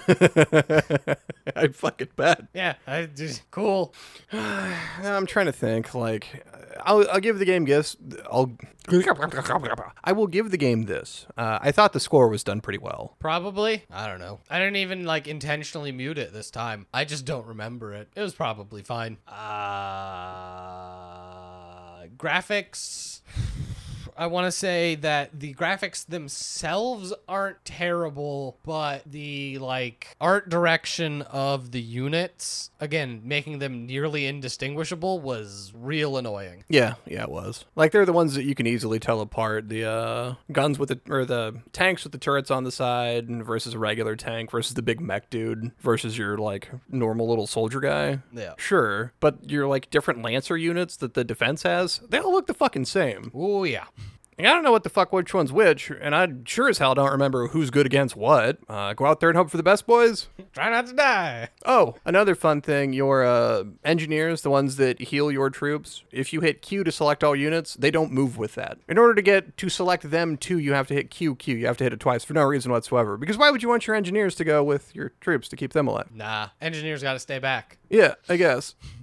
it. I fucking bet. Yeah. I just, cool. I'm trying to think. Like, I'll, I'll give the game gifts. I'll. I will give the game this. Uh, I thought the score was done pretty well. Probably. I don't know. I didn't even like intentionally mute it this time. I just don't remember it. It was probably fine. Uh, graphics. I want to say that the graphics themselves aren't terrible, but the like art direction of the units, again, making them nearly indistinguishable was real annoying. Yeah, yeah, it was. Like they're the ones that you can easily tell apart. The uh, guns with the or the tanks with the turrets on the side versus a regular tank versus the big mech dude versus your like normal little soldier guy. Yeah. Sure, but your like different Lancer units that the defense has, they all look the fucking same. Oh yeah. I don't know what the fuck which one's which, and I sure as hell don't remember who's good against what. Uh, go out there and hope for the best, boys. Try not to die. Oh, another fun thing, your uh, engineers, the ones that heal your troops, if you hit Q to select all units, they don't move with that. In order to get to select them too, you have to hit Q, Q. You have to hit it twice for no reason whatsoever. Because why would you want your engineers to go with your troops to keep them alive? Nah, engineers got to stay back. Yeah, I guess.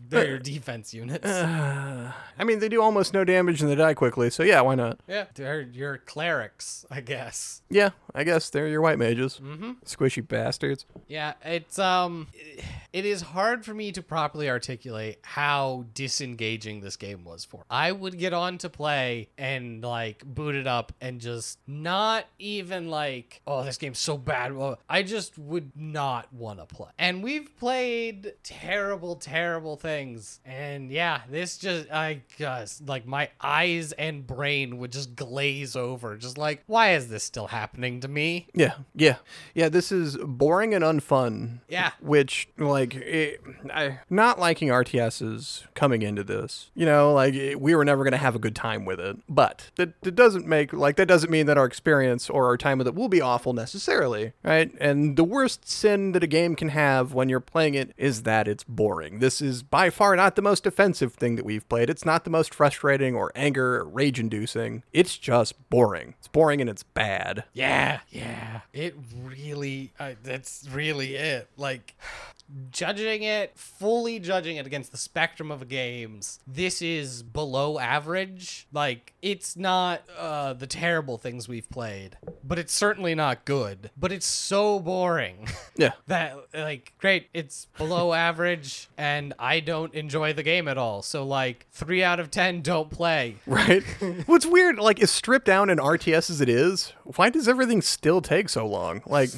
They're your defense units. Uh, I mean, they do almost no damage and they die quickly, so yeah, why not? Yeah, they're your clerics, I guess. Yeah, I guess they're your white mages. Mm-hmm. Squishy bastards. Yeah, it's um, it is hard for me to properly articulate how disengaging this game was for. I would get on to play and like boot it up and just not even like, oh, this game's so bad. Well, I just would not want to play. And we've played terrible, terrible things. And yeah, this just, I guess, like my eyes and brain would just glaze over. Just like, why is this still happening to me? Yeah, yeah, yeah. This is boring and unfun. Yeah. Which, like, it, I, not liking R T Ss coming into this, you know, like it, we were never going to have a good time with it. But that, that doesn't make, like, that doesn't mean that our experience or our time with it will be awful necessarily, right? And the worst sin that a game can have when you're playing it is that it's boring. This is by far not the most offensive thing that we've played. It's not the most frustrating or anger or rage inducing. It's just boring. It's boring and it's bad. Yeah, yeah. It really, uh, that's really it. Like, judging it, fully judging it against the spectrum of games, this is below average. Like, it's not uh, the terrible things we've played, but it's certainly not good. But it's so boring. Yeah. That, like, great, it's below average, and I don't enjoy the game at all. So, like, three out of ten don't play. Right? What's weird, like, as stripped down in R T S as it is, why does everything still take so long? Like,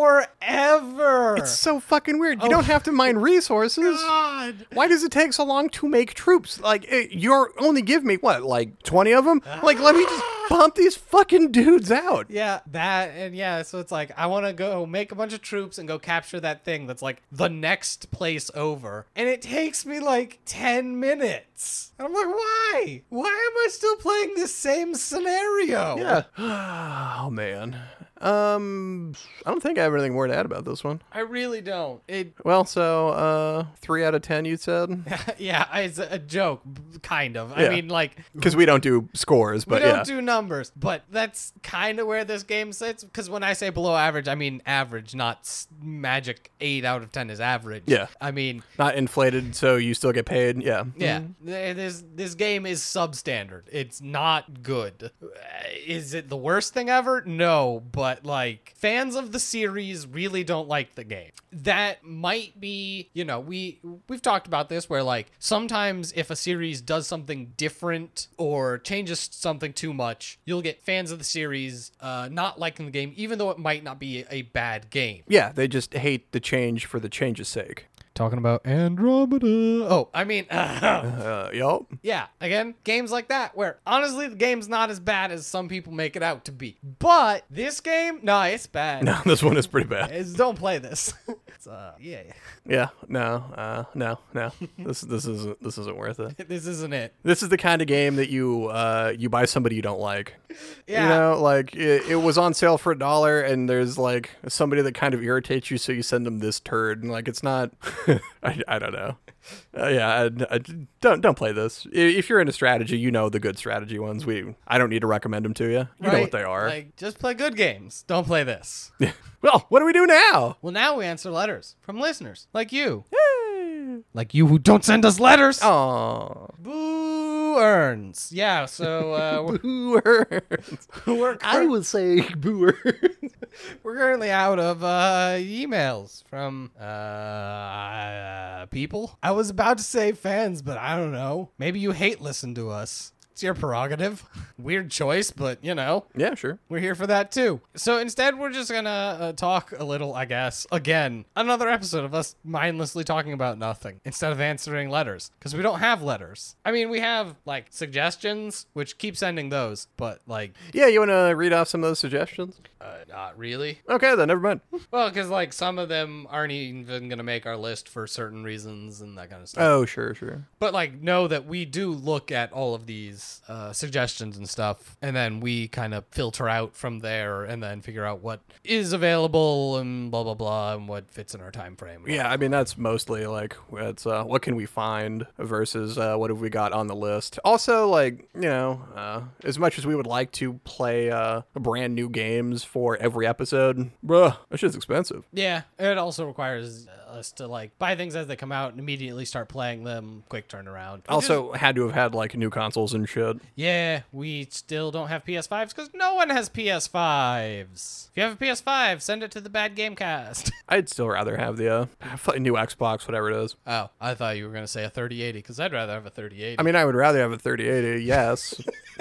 Forever! it's so fucking weird. You don't have to mine resources. God! Why does it take so long to make troops? Like, it, you're only give me, what, like twenty of them? Like, let me just pump these fucking dudes out. Yeah, that, and yeah, so it's like, I want to go make a bunch of troops and go capture that thing that's like the next place over. And it takes me like ten minutes. And I'm like, why? Why am I still playing this same scenario? Yeah. Oh, man. Um, I don't think I have anything more to add about this one. I really don't. It, Well, so, uh, three out of ten, you said? yeah, it's a joke, kind of. Yeah. I mean, like, Because we don't do scores, we but don't yeah. do numbers, but that's kind of where this game sits. Because when I say below average, I mean average, not s- magic eight out of ten is average. Yeah. I mean, Not inflated, so you still get paid. Yeah. yeah, th- this this game is substandard. It's not good. Uh, Is it the worst thing ever? No, but like fans of the series really don't like the game. That might be, you know, we we've talked about this where like sometimes if a series does something different or changes something too much, you'll get fans of the series uh, not liking the game, even though it might not be a, a bad game. Yeah, they just hate the change for the change's sake. Talking about Andromeda. Oh, I mean, Uh, yup. yeah, again, games like that where honestly the game's not as bad as some people make it out to be. But this game, no, it's bad. No, this one is pretty bad. It's, don't play this. It's, uh, yeah, Yeah, no, uh, no, no. This this isn't this isn't worth it. this isn't it. This is the kind of game that you uh you buy somebody you don't like. Yeah. You know, like it, it was on sale for a dollar, and there's like somebody that kind of irritates you, so you send them this turd, and like it's not. I, I don't know. Uh, yeah, I, I, don't don't play this. I- If you're into strategy, you know the good strategy ones. We I don't need to recommend them to you. You know Right? what they are. Like, just play good games. Don't play this. Well, what do we do now? Well, now we answer letters from listeners like you. Like you who don't send us letters. Oh, Boo earns. Yeah, so uh, we're, booers. we're, I would say booers. we're currently out of uh, emails from uh, people. I was about to say fans, but I don't know. Maybe you hate listen to us. It's your prerogative. Weird choice, but you know. Yeah, sure. We're here for that too. So instead, we're just gonna uh, talk a little, I guess. Again, another episode of us mindlessly talking about nothing instead of answering letters because we don't have letters. I mean, we have like suggestions, which keep sending those, but like, Yeah, you want to read off some of those suggestions? uh, not really. Okay, then never mind. Well, because like some of them aren't even gonna make our list for certain reasons and that kind of stuff. Oh, sure, sure. But like, know that we do look at all of these everybody's uh, suggestions and stuff, and then we kind of filter out from there, and then figure out what is available and blah blah blah, and what fits in our time frame. Yeah, I mean that's mostly like it's uh, what can we find versus uh, what have we got on the list. Also, like you know, uh, as much as we would like to play uh, brand new games for every episode, bruh, that shit's expensive. Yeah, it also requires us to like buy things as they come out and immediately start playing them. Quick turnaround. Which Also, is- had to have had like new consoles and shit. yeah, we still don't have P S fives because no one has P S fives. If you have a P S five, send it to the Bad Gamecast. I'd still rather have the uh, f- new Xbox, whatever it is. Oh, I thought you were gonna say a thirty eighty because I'd rather have a thirty eighty. I mean, I would rather have a thirty eighty, yes.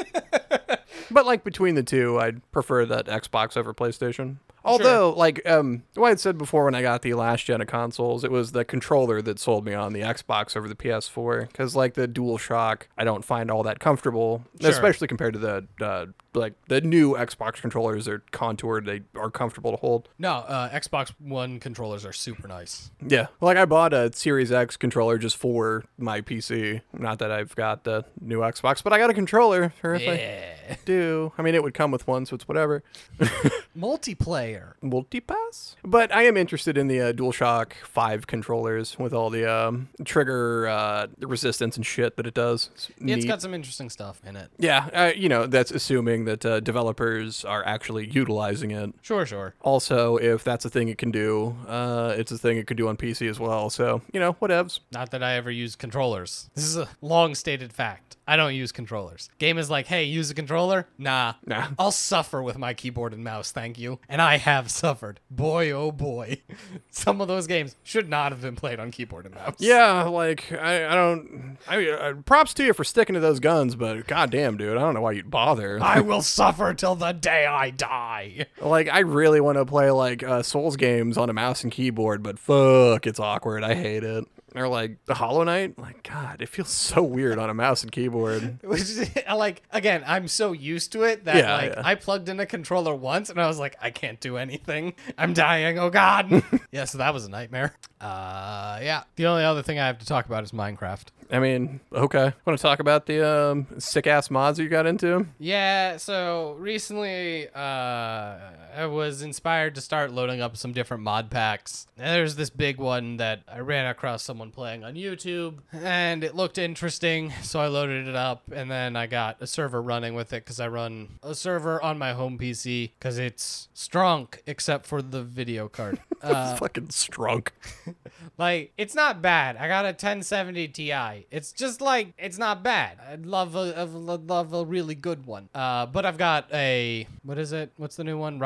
But like between the two, I'd prefer that Xbox over PlayStation. Although, like, um, what I had said before when I got the last gen of consoles, it was the controller that sold me on the Xbox over the P S four. Because, like, the DualShock, I don't find all that comfortable, Sure. especially compared to the, uh, like, the new Xbox controllers. They're contoured, they are comfortable to hold. no, uh, Xbox One controllers are super nice. Yeah. Like, I bought a Series X controller just for my P C. Not that I've got the new Xbox, but I got a controller for if I Yeah. do. I mean, it would come with one, so it's whatever. Multiplayer. Multipass? But I am interested in the uh, DualShock five controllers with all the um, trigger uh, resistance and shit that it does. It's, It's neat. got some interesting stuff in it. Yeah, uh, you know, that's assuming that uh, developers are actually utilizing it. Sure, sure. Also, if that's a thing it can do, uh, it's a thing it could do on P C as well. So, you know, whatevs. Not that I ever use controllers. This is a long stated fact. I don't use controllers. Game is like, hey, use a controller? Nah. Nah. I'll suffer with my keyboard and mouse, thank you. And I have suffered. Boy, oh boy. Some of those games should not have been played on keyboard and mouse. Yeah, like, I, I don't... I uh, props to you for sticking to those guns, but goddamn, dude, I don't know why you'd bother. I will suffer till the day I die. Like, I really want to play, like, uh, Souls games on a mouse and keyboard, but fuck, it's awkward. I hate it. Or, like, the Hollow Knight. Like, God, it feels so weird on a mouse and keyboard. Which is, like, again, I'm so used to it that, Yeah, like, yeah. I plugged in a controller once and I was like, I can't do anything. I'm dying. Oh, God. Yeah, so that was a nightmare. Uh, yeah. The only other thing I have to talk about is Minecraft. I mean, okay. Want to talk about the um, sick-ass mods you got into? Yeah, so recently uh, I was inspired to start loading up some different mod packs. And there's this big one that I ran across someone playing on YouTube, and it looked interesting, so I loaded it up, and then I got a server running with it because I run a server on my home P C because it's strong except for the video card. Uh, Fucking strunk. like, it's not bad. I got a ten seventy Ti. It's just like, it's not bad. I'd love a, a love a really good one. Uh, but I've got a, what is it? What's the new one?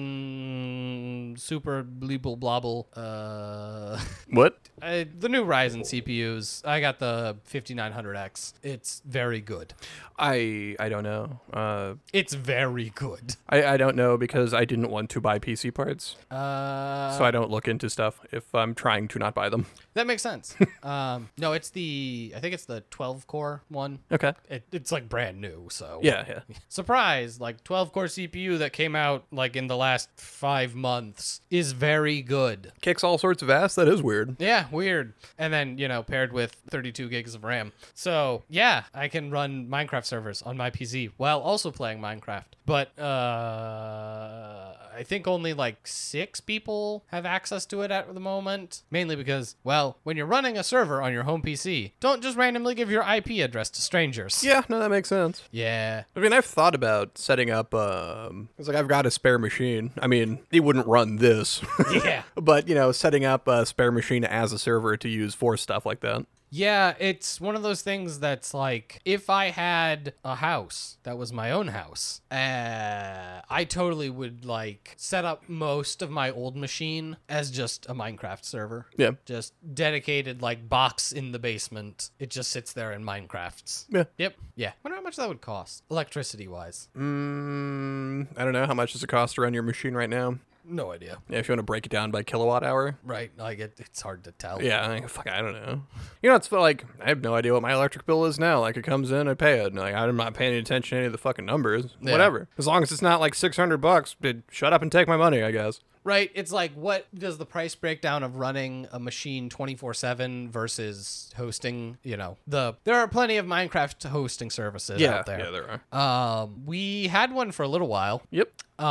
Ryzen Super Bleeble Blobble. Uh, What? uh, the new Ryzen C P Us. I got the fifty-nine hundred X. It's very good. I I don't know. Uh, It's very good. I, I don't know because I didn't want to buy P C parts. Uh, So I don't look into stuff if I'm trying to not buy them. that makes sense. um, no, it's the, I think it's the twelve core one. Okay. It, it's like brand new, so Yeah, yeah. surprise, like twelve core C P U that came out like in the last five months is very good. Kicks all sorts of ass. That is weird. Yeah, weird. And then, you know, paired with thirty-two gigs of RAM. So yeah, I can run Minecraft servers on my P C while also playing Minecraft. But uh I think only like six people have access to it at the moment. Mainly because, well, when you're running a server on your home P C, don't just randomly give your I P address to strangers. Yeah, no, that makes sense. Yeah. I mean, I've thought about setting up, um, it's like I've got a spare machine. I mean, it wouldn't run this. Yeah. But, you know, setting up a spare machine as a server to use for stuff like that. Yeah, it's one of those things that's like, if I had a house that was my own house, uh, I totally would like set up most of my old machine as just a Minecraft server. Yeah. Just dedicated like box in the basement. It just sits there in Minecrafts. Yeah. Yep. Yeah. Wonder how much that would cost, electricity wise. Mm, I don't know. How much does it cost to run your machine right now? No idea. Yeah, if you want to break it down by kilowatt hour. Right. Like it, it's hard to tell. Yeah, I, fuck, I don't know. You know, it's like, I have no idea what my electric bill is now. Like, it comes in, I pay it. And, like, I'm not paying any attention to any of the fucking numbers. Yeah. Whatever. As long as it's not like six hundred bucks, it, shut up and take my money, I guess. right? It's like, what does the price breakdown of running a machine twenty-four seven versus hosting, you know, the, there are plenty of Minecraft hosting services Yeah, out there. yeah, there are. Um, we had one for a little while. Yep.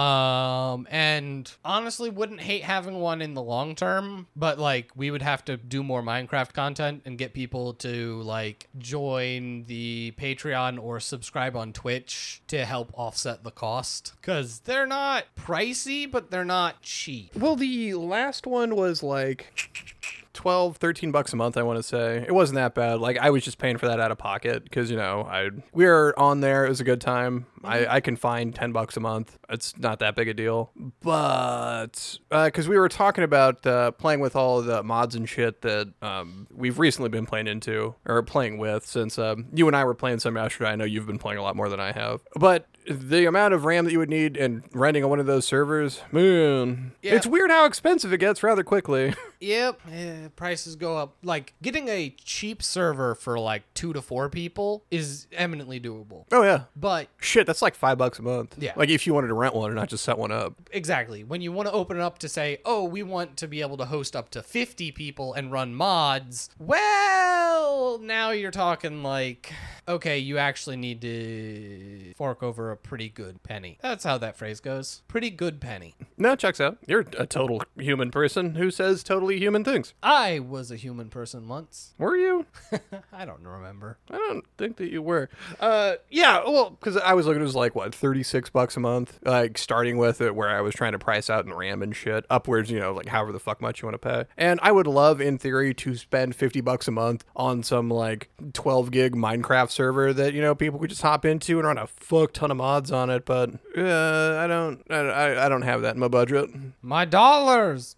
Um, and honestly wouldn't hate having one in the long term, but like we would have to do more Minecraft content and get people to like join the Patreon or subscribe on Twitch to help offset the cost. Cause they're not pricey, but they're not cheap. Well, the last one was like twelve, thirteen bucks a month, I want to say. It wasn't that bad. Like, I was just paying for that out of pocket because, you know, I we were on there. It was a good time. I, I can find ten bucks a month. It's not that big a deal. But because uh, we were talking about uh, playing with all of the mods and shit that um, we've recently been playing into or playing with since um, you and I were playing some yesterday. I know you've been playing a lot more than I have. But the amount of RAM that you would need and renting on one of those servers, man, Yeah. It's weird how expensive it gets rather quickly. Yep. Yeah, prices go up. Like getting a cheap server for like two to four people is eminently doable. Oh, yeah. But Shit, that's like five bucks a month. Yeah. Like if you wanted to rent one and not just set one up. exactly. When you want to open it up to say, oh, we want to be able to host up to fifty people and run mods, well, now you're talking like, okay, you actually need to fork over a pretty good penny. That's how that phrase goes. Pretty good penny. No, it checks out. You're a total human person who says totally human things. I was a human person once. Were you? I don't remember. I don't think that you were. Uh, yeah, well, because I was looking, it was like, what, thirty-six bucks a month? Like, starting with it where I was trying to price out and RAM and shit, upwards, you know, like however the fuck much you want to pay. And I would love, in theory, to spend fifty bucks a month on some, like, twelve gig Minecraft server that, you know, people could just hop into and run a fuck ton of mods on it, but uh, I don't, I, I don't have that in my budget. My dollars!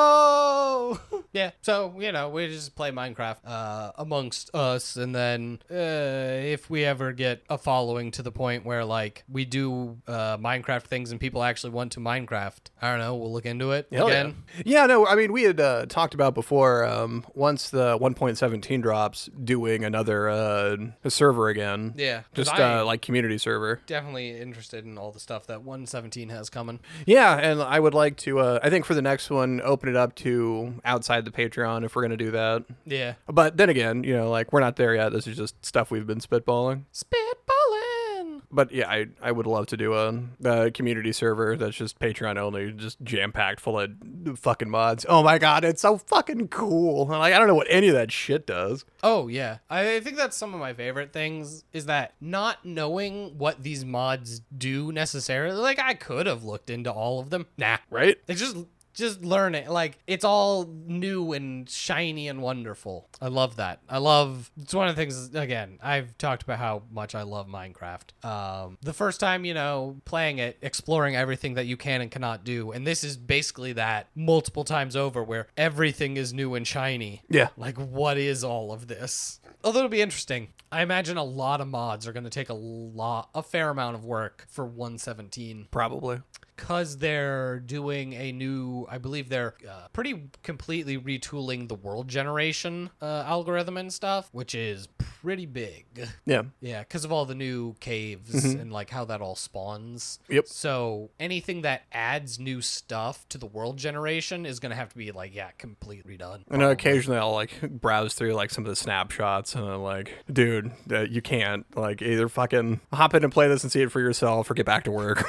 No! Yeah, so, you know, we just play Minecraft uh, amongst us, and then uh, if we ever get a following to the point where, like, we do uh, Minecraft things and people actually want to Minecraft, I don't know, we'll look into it Hell again. Yeah. yeah, no, I mean, we had uh, talked about before, um, once the one point seventeen drops, doing another uh, server again. Yeah. 'cause Just I uh, like community server. definitely interested in all the stuff that one seventeen has coming. Yeah, and I would like to, uh, I think for the next one, open it up to outside the Patreon if we're going to do that. Yeah. But then again, you know, like, we're not there yet. This is just stuff we've been spitballing. Spitballing! But yeah, I, I would love to do a, a community server that's just Patreon only, just jam-packed full of fucking mods. Oh my god, it's so fucking cool. Like, I don't know what any of that shit does. Oh, yeah. I I think that's some of my favorite things is that not knowing what these mods do necessarily. Like, I could have looked into all of them. Nah. Right? They just just learn it. Like, it's all new and shiny and wonderful. I love that. I love, it's one of the things, again, I've talked about how much I love Minecraft. Um, the first time, you know, playing it, exploring everything that you can and cannot do. And this is basically that multiple times over where everything is new and shiny. Yeah. Like, what is all of this? Although it'll be interesting. I imagine a lot of mods are going to take a lot, a fair amount of work for one seventeen. Probably. Because they're doing a new, I believe they're uh, pretty completely retooling the world generation uh, algorithm and stuff, which is pretty big. Yeah. Yeah, because of all the new caves and like how that all spawns. Yep. So anything that adds new stuff to the world generation is going to have to be like, yeah, complete redone. I know occasionally I'll like browse through like some of the snapshots and I'm like, dude, uh, you can't like either fucking hop in and play this and see it for yourself or get back to work.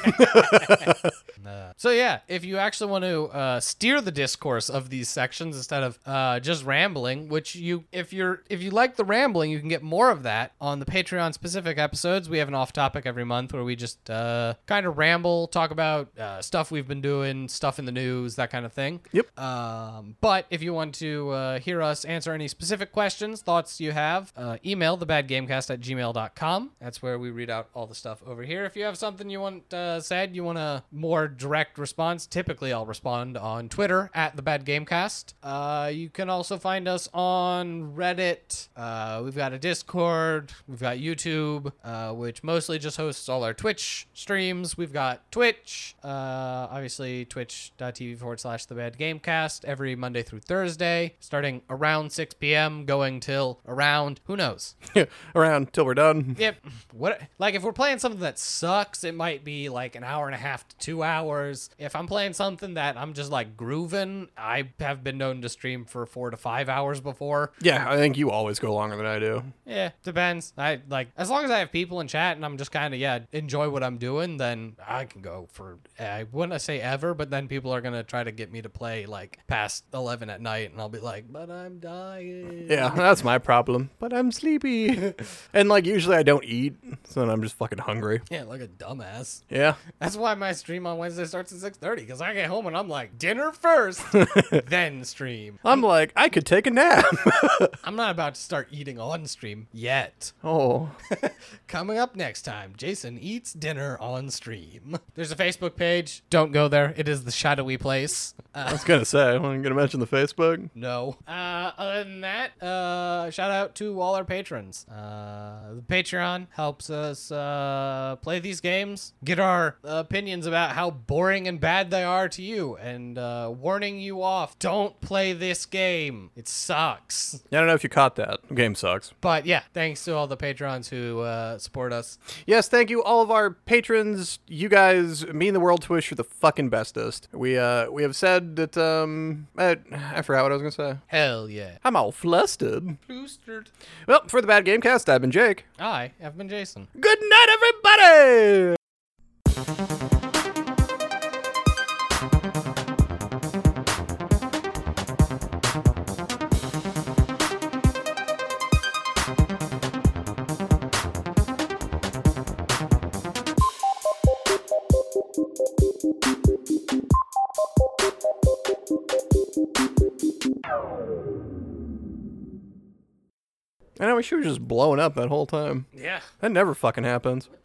Uh, so yeah, if you actually want to uh, steer the discourse of these sections instead of uh, just rambling, which you, if you're, if you like the rambling, you can get more of that on the Patreon specific episodes. We have an off topic every month where we just uh, kind of ramble, talk about uh, stuff we've been doing, stuff in the news, that kind of thing. Yep. Um, but if you want to uh, hear us answer any specific questions, thoughts you have, uh, email thebadgamecast at gmail dot com. That's where we read out all the stuff over here. If you have something you want uh, said, you want a more direct response, typically I'll respond on Twitter at thebadgamecast. Uh, you can also find us on Reddit. Uh, we've got a Discord. We've got YouTube, uh, which mostly just hosts all our Twitch streams. We've got Twitch, uh, obviously twitch.tv forward slash thebadgamecast every Monday through Thursday, starting around six p.m., going till around, who knows? Around till we're done. Yep. What, like if we're playing something that sucks, it might be like an hour and a half to two two hours. If I'm playing something that I'm just like grooving, I have been known to stream for four to five hours before. Yeah, I think you always go longer than I do. Yeah, depends. I like as long as I have people in chat and I'm just kind of yeah enjoy what I'm doing, then I can go for I wouldn't say ever, but then people are gonna try to get me to play like past eleven at night, and I'll be like, but I'm dying. Yeah, that's my problem. But I'm sleepy. And like usually I don't eat, so then I'm just fucking hungry. Yeah, like a dumbass. Yeah. That's why my stream on Wednesday starts at six thirty, because I get home and I'm like, dinner first, then stream. I'm like, I could take a nap. I'm not about to start eating on stream yet. Oh. Coming up next time, Jason eats dinner on stream. There's a Facebook page. Don't go there. It is the shadowy place. I Uh, was gonna say, I'm gonna mention the Facebook. no. Uh, other than that, uh, shout out to all our patrons. Uh, the Patreon helps us uh, play these games, get our opinions about how boring and bad they are to you, and uh, warning you off, don't play this game. It sucks. I don't know if you caught that. The game sucks. But yeah, thanks to all the patrons who uh, support us. Yes, thank you, all of our patrons. You guys mean the world to us. You're the fucking bestest. We uh we have said that um I, I forgot what I was gonna say. Hell yeah. I'm all flustered. Boosted. Well, for the Bad Gamecast, I've been Jake. I have been Jason. Good night, everybody. I know, we should have just blown up that whole time. Yeah. That never fucking happens.